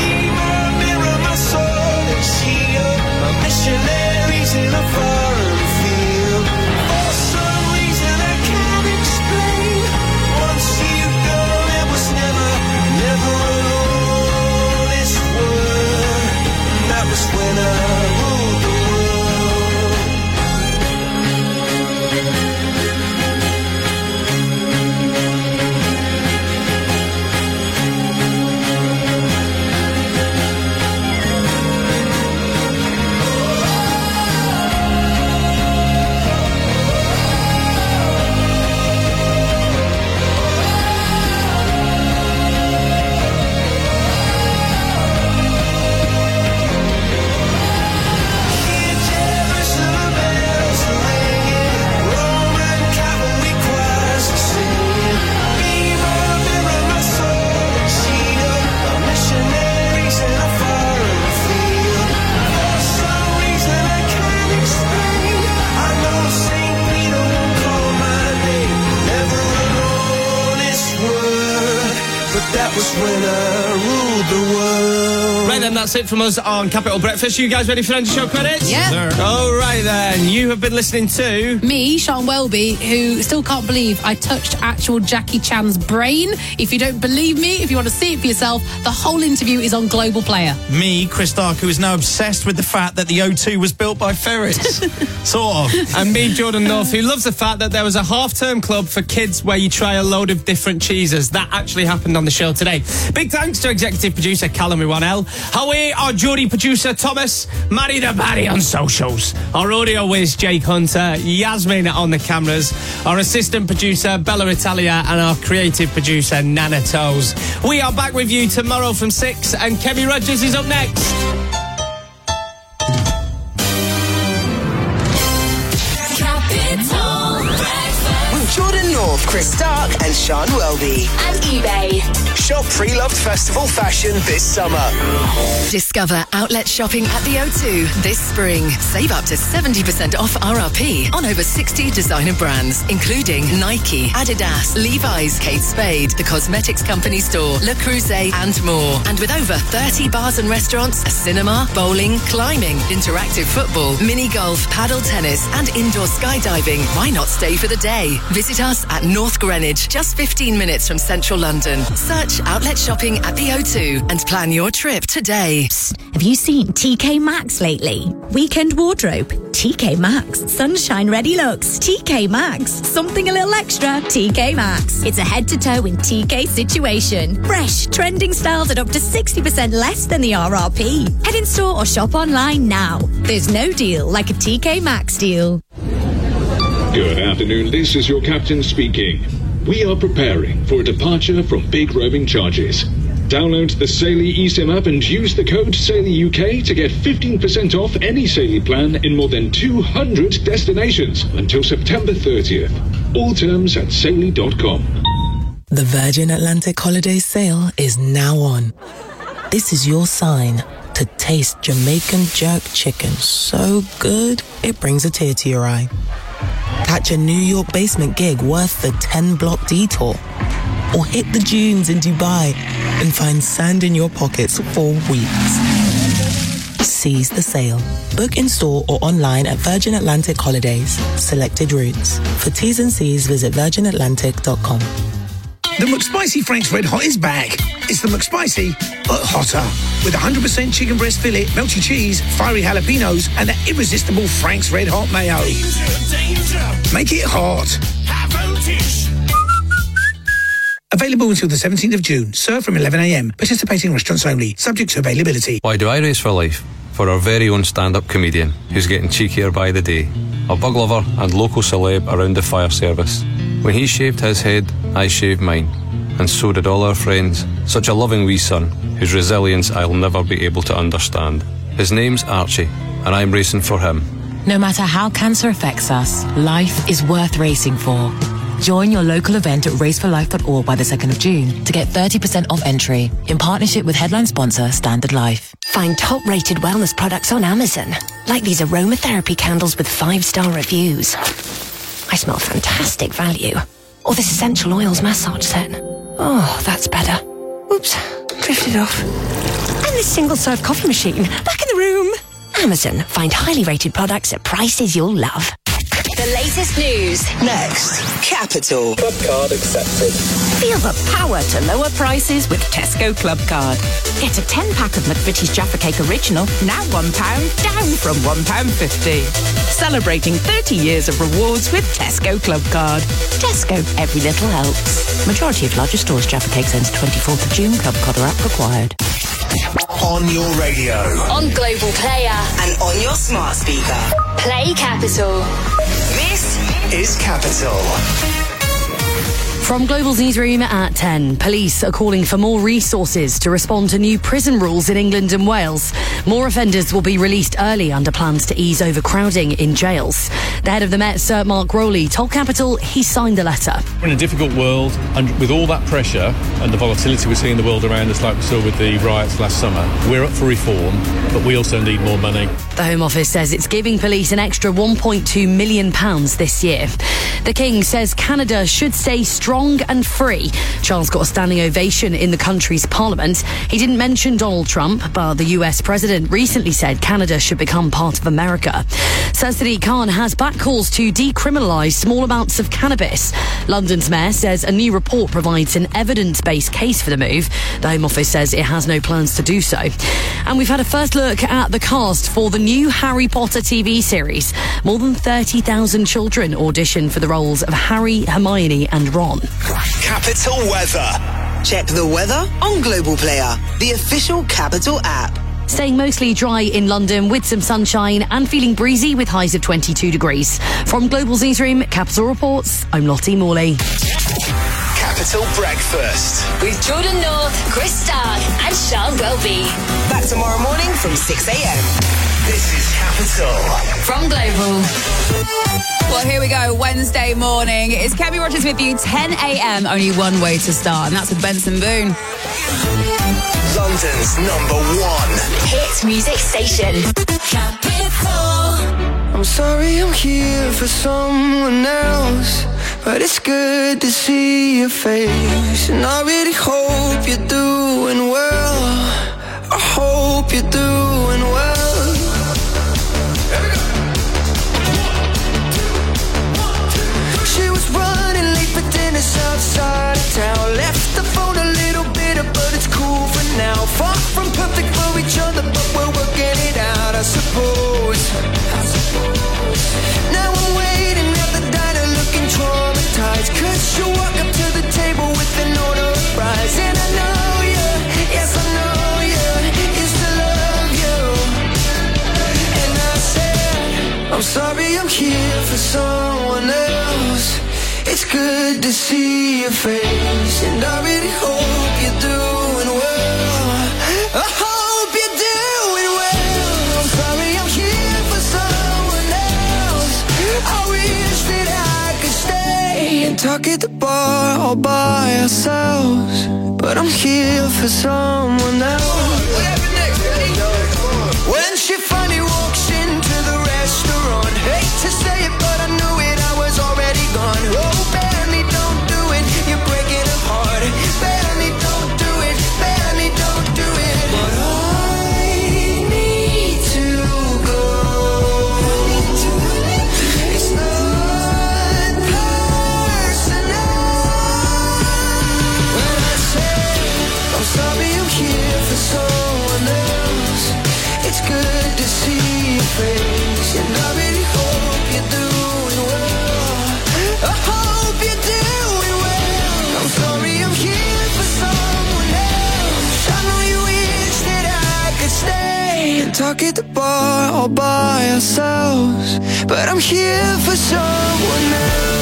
Missionaries in a foreign field. For some reason I can't explain. Once you've gone, it was never, never an honest word. And that was when I ruled the was when I ruled the world. Right then, that's it from us on Capital Breakfast. You guys ready for end of show credits? Yeah. All right then, you have been listening to... Me, Sean Welby, who still can't believe I touched actual Jackie Chan's brain. If you don't believe me, if you want to see it for yourself, the whole interview is on Global Player. Me, Chris Dark, who is now obsessed with the fact that the O two was built by ferrets. Sort of. And me, Jordan North, who loves the fact that there was a half-term club for kids where you try a load of different cheeses. That actually happened on the show today. Big thanks to executive producer Callum Iwanel, Howie, our Geordie producer Thomas, Matty the Barry on socials, our audio whiz Jake Hunter, Yasmin on the cameras, our assistant producer Bella Italia, and our creative producer Nana Toes. We are back with you tomorrow from six, and Kemi Rogers is up next. With Jordan North, Chris Stark, and Sean Welby. And eBay. Shop pre-loved festival fashion this summer. Discover outlet shopping at the O two this spring. Save up to seventy percent off R R P on over sixty designer brands, including Nike, Adidas, Levi's, Kate Spade, The Cosmetics Company Store, Le Creuset, and more. And with over thirty bars and restaurants, a cinema, bowling, climbing, interactive football, mini golf, paddle tennis, and indoor skydiving, why not stay for the day? Visit us at North Greenwich, just fifteen minutes from central London. Search outlet shopping at the O two and plan your trip today. Have you seen T K Maxx lately? Weekend wardrobe, T K Maxx. Sunshine ready looks, T K Maxx. Something a little extra, T K Maxx. It's a head to toe in T K situation. Fresh, trending styles at up to sixty percent less than the R R P. Head in store or shop online now. There's no deal like a T K Maxx deal. Good afternoon, this is your captain speaking. We are preparing for a departure from big roaming charges. Download the Saily eSIM app and use the code SAILYUK to get fifteen percent off any Saily plan in more than two hundred destinations until September thirtieth. All terms at saily dot com. The Virgin Atlantic holiday sale is now on. This is your sign to taste Jamaican jerk chicken so good it brings a tear to your eye. Catch a New York basement gig worth the ten block detour. Or hit the dunes in Dubai and find sand in your pockets for weeks. seize the sail. Book in store or online at Virgin Atlantic Holidays. Selected routes. For T's and C's, visit virgin atlantic dot com. The McSpicy Frank's Red Hot is back. It's the McSpicy, but hotter. With one hundred percent chicken breast fillet, melty cheese, fiery jalapenos, and that irresistible Frank's Red Hot mayo. Danger, danger. Make it hot. High voltage. Available until the seventeenth of June. Served from eleven a m. Participating restaurants only. Subject to availability. Why do I race for life? For our very own stand-up comedian, who's getting cheekier by the day. A bug lover and local celeb around the fire service. When he shaved his head, I shaved mine. And so did all our friends. Such a loving wee son, whose resilience I'll never be able to understand. His name's Archie, and I'm racing for him. No matter how cancer affects us, life is worth racing for. Join your local event at race for life dot org by the second of June to get thirty percent off entry in partnership with headline sponsor Standard Life. Find top-rated wellness products on Amazon, like these aromatherapy candles with five-star reviews. I smell fantastic value. Or this essential oils massage set. Oh, that's better. Oops, drifted off. And this single-serve coffee machine, back in the room. Amazon, find highly rated products at prices you'll love. The latest news. Next, Capital. Club card accepted. Feel the power to lower prices with Tesco Club Card. Get a ten pack of McVitie's Jaffa Cake Original, now one pound, down from one pound fifty. Celebrating thirty years of rewards with Tesco Club Card. Tesco, every little helps. Majority of larger stores, Jaffa Cakes ends twenty-fourth of June. Club Card or app required. On your radio. On Global Player. And on your smart speaker. Play Capital. This is Capital. From Global's newsroom at ten, police are calling for more resources to respond to new prison rules in England and Wales. More offenders will be released early under plans to ease overcrowding in jails. The head of the Met, Sir Mark Rowley, told Capital he signed a letter. We're in a difficult world, and with all that pressure and the volatility we're seeing in the world around us, like we saw with the riots last summer, we're up for reform, but we also need more money. The Home Office says it's giving police an extra one point two million pounds this year. The King says Canada should stay strong and free. Charles got a standing ovation in the country's parliament. He didn't mention Donald Trump, but the U S president recently said Canada should become part of America. Sir Sadiq Khan has backed calls to decriminalise small amounts of cannabis. London's mayor says a new report provides an evidence-based case for the move. The Home Office says it has no plans to do so. And we've had a first look at the cast for the new Harry Potter T V series. More than thirty thousand children auditioned for the roles of Harry, Hermione and Ron. Capital Weather. Check the weather on Global Player, the official Capital app. Staying mostly dry in London with some sunshine and feeling breezy with highs of twenty-two degrees. From Global's newsroom, Capital Reports, I'm Lottie Morley. Capital Breakfast. With Jordan North, Chris Stark and Sean Welby. Back tomorrow morning from six a m. This is Capital. From Global. Well, here we go. Wednesday morning. It's Kemi Rogers with you. ten a m. Only one way to start, and that's with Benson Boone. London's number one hit music station. Capital. I'm sorry I'm here for someone else, but it's good to see your face. And I really hope you're doing well. I hope you're doing well. She was running late for dinner outside of town. Left the phone a little bitter, but it's cool for now. Far from perfect for each other, but we're working it out, I suppose. Now I'm waiting at the diner looking traumatized, cause you walk up to the table with an order of fries. And I know you, yes I know you, used to love you. And I said, I'm sorry I'm here for someone else. It's good to see your face, and I really hope you're doing well. I hope you're doing well. I'm sorry I'm here for someone else. I wish that I could stay and talk at the bar all by ourselves, but I'm here for someone else. When she finally walks into the restaurant, hate to say it, but I knew it, I was already gone. Oh, barely don't do it, you're breaking her heart. Barely don't do it, barely don't do it. But I need to stuck at the bar all by ourselves, but I'm here for someone else.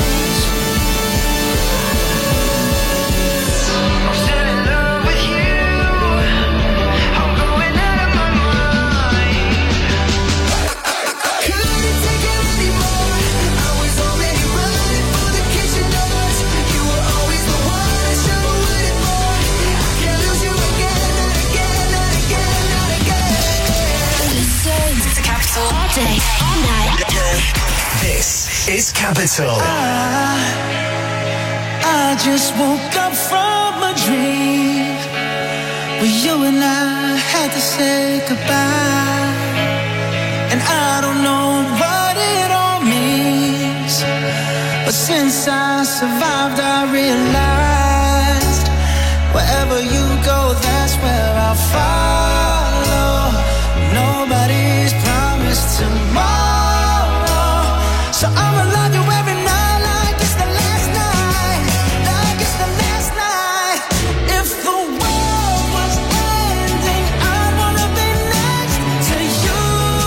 I'm still in love with you. I'm going out of my mind. Couldn't take it anymore. I was already running for the kitchen doors. You were always the one I should have waited for. I can't lose you again, not again, not again, not again. Listen to Capital all day, all night. This is Capital. I, I just woke up from a dream where you and I had to say goodbye. And I don't know what it all means, but since I survived I realized wherever you go, that's where I'll follow. Nobody's promised tomorrow, so I'ma love you every night like it's the last night, like it's the last night. If the world was ending, I'd wanna be next to you.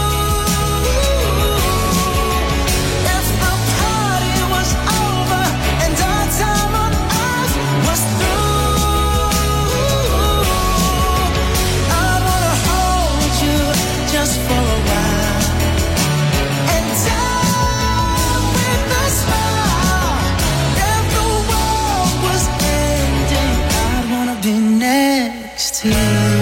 If the party was over and our time on earth was through, I'd wanna hold you just for a while and die with a smile. If the world was ending, I'd wanna be next to you.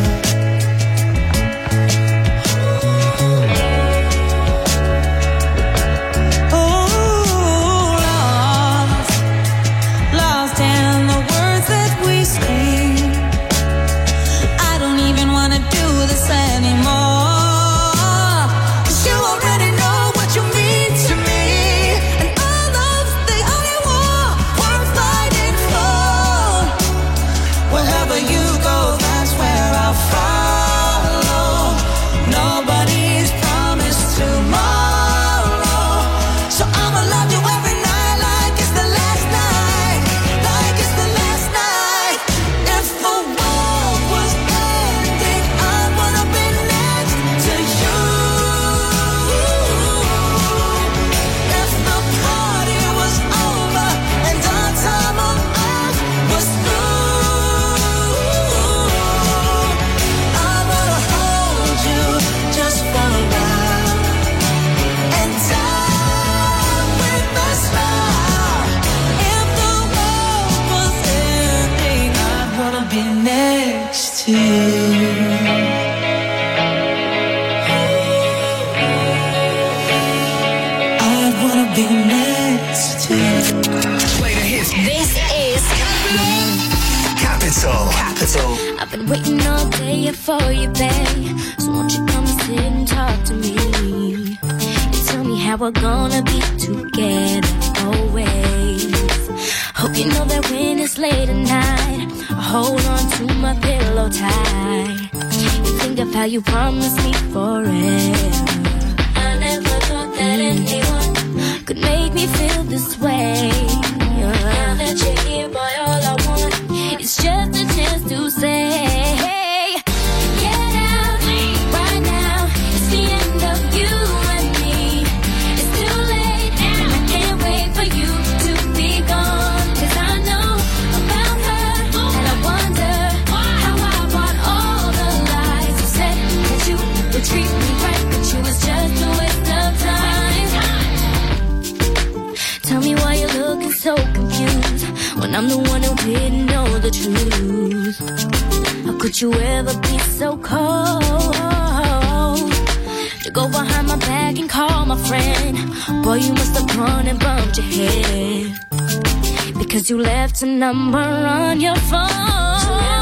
Oh, lost, lost in the words that we speak. I don't even wanna do this anymore. 'Cause you already know what you mean to me, and all love's the only war worth fighting for. Wherever you go, that's where I'll follow. Nobody's promised tomorrow, so I'ma love you every night like it's the last night, like it's the last night. If the world was ending, I wanna be next to you. If the party was over and our time on earth was through, I wanna hold you just for a while and die with a smile. If the world was ending, I'd wanna be next to you. I'd wanna be next to you. Play the hits. This is Capital. Capital. I've been waiting all day for you, babe. So won't you come sit and talk to me? And tell me how we're gonna be together always. Hope you know that when it's late at night, I hold on to my pillow tight. You think of how you promised me forever. I never thought that anyone could make me feel this way. Now that you're here, boy, all I want is just a chance to say, get out right now. It's the end of you and me. It's too late and I can't wait for you to be gone. 'Cause I know about her and I wonder how I bought all the lies you said that you would treat me right, but you was just a waste of time. Tell me why you're looking so confused when I'm the one who didn't know the truth. How could you ever be so cold to go behind my back and call my friend? Boy, you must have run and bumped your head because you left a number on your phone.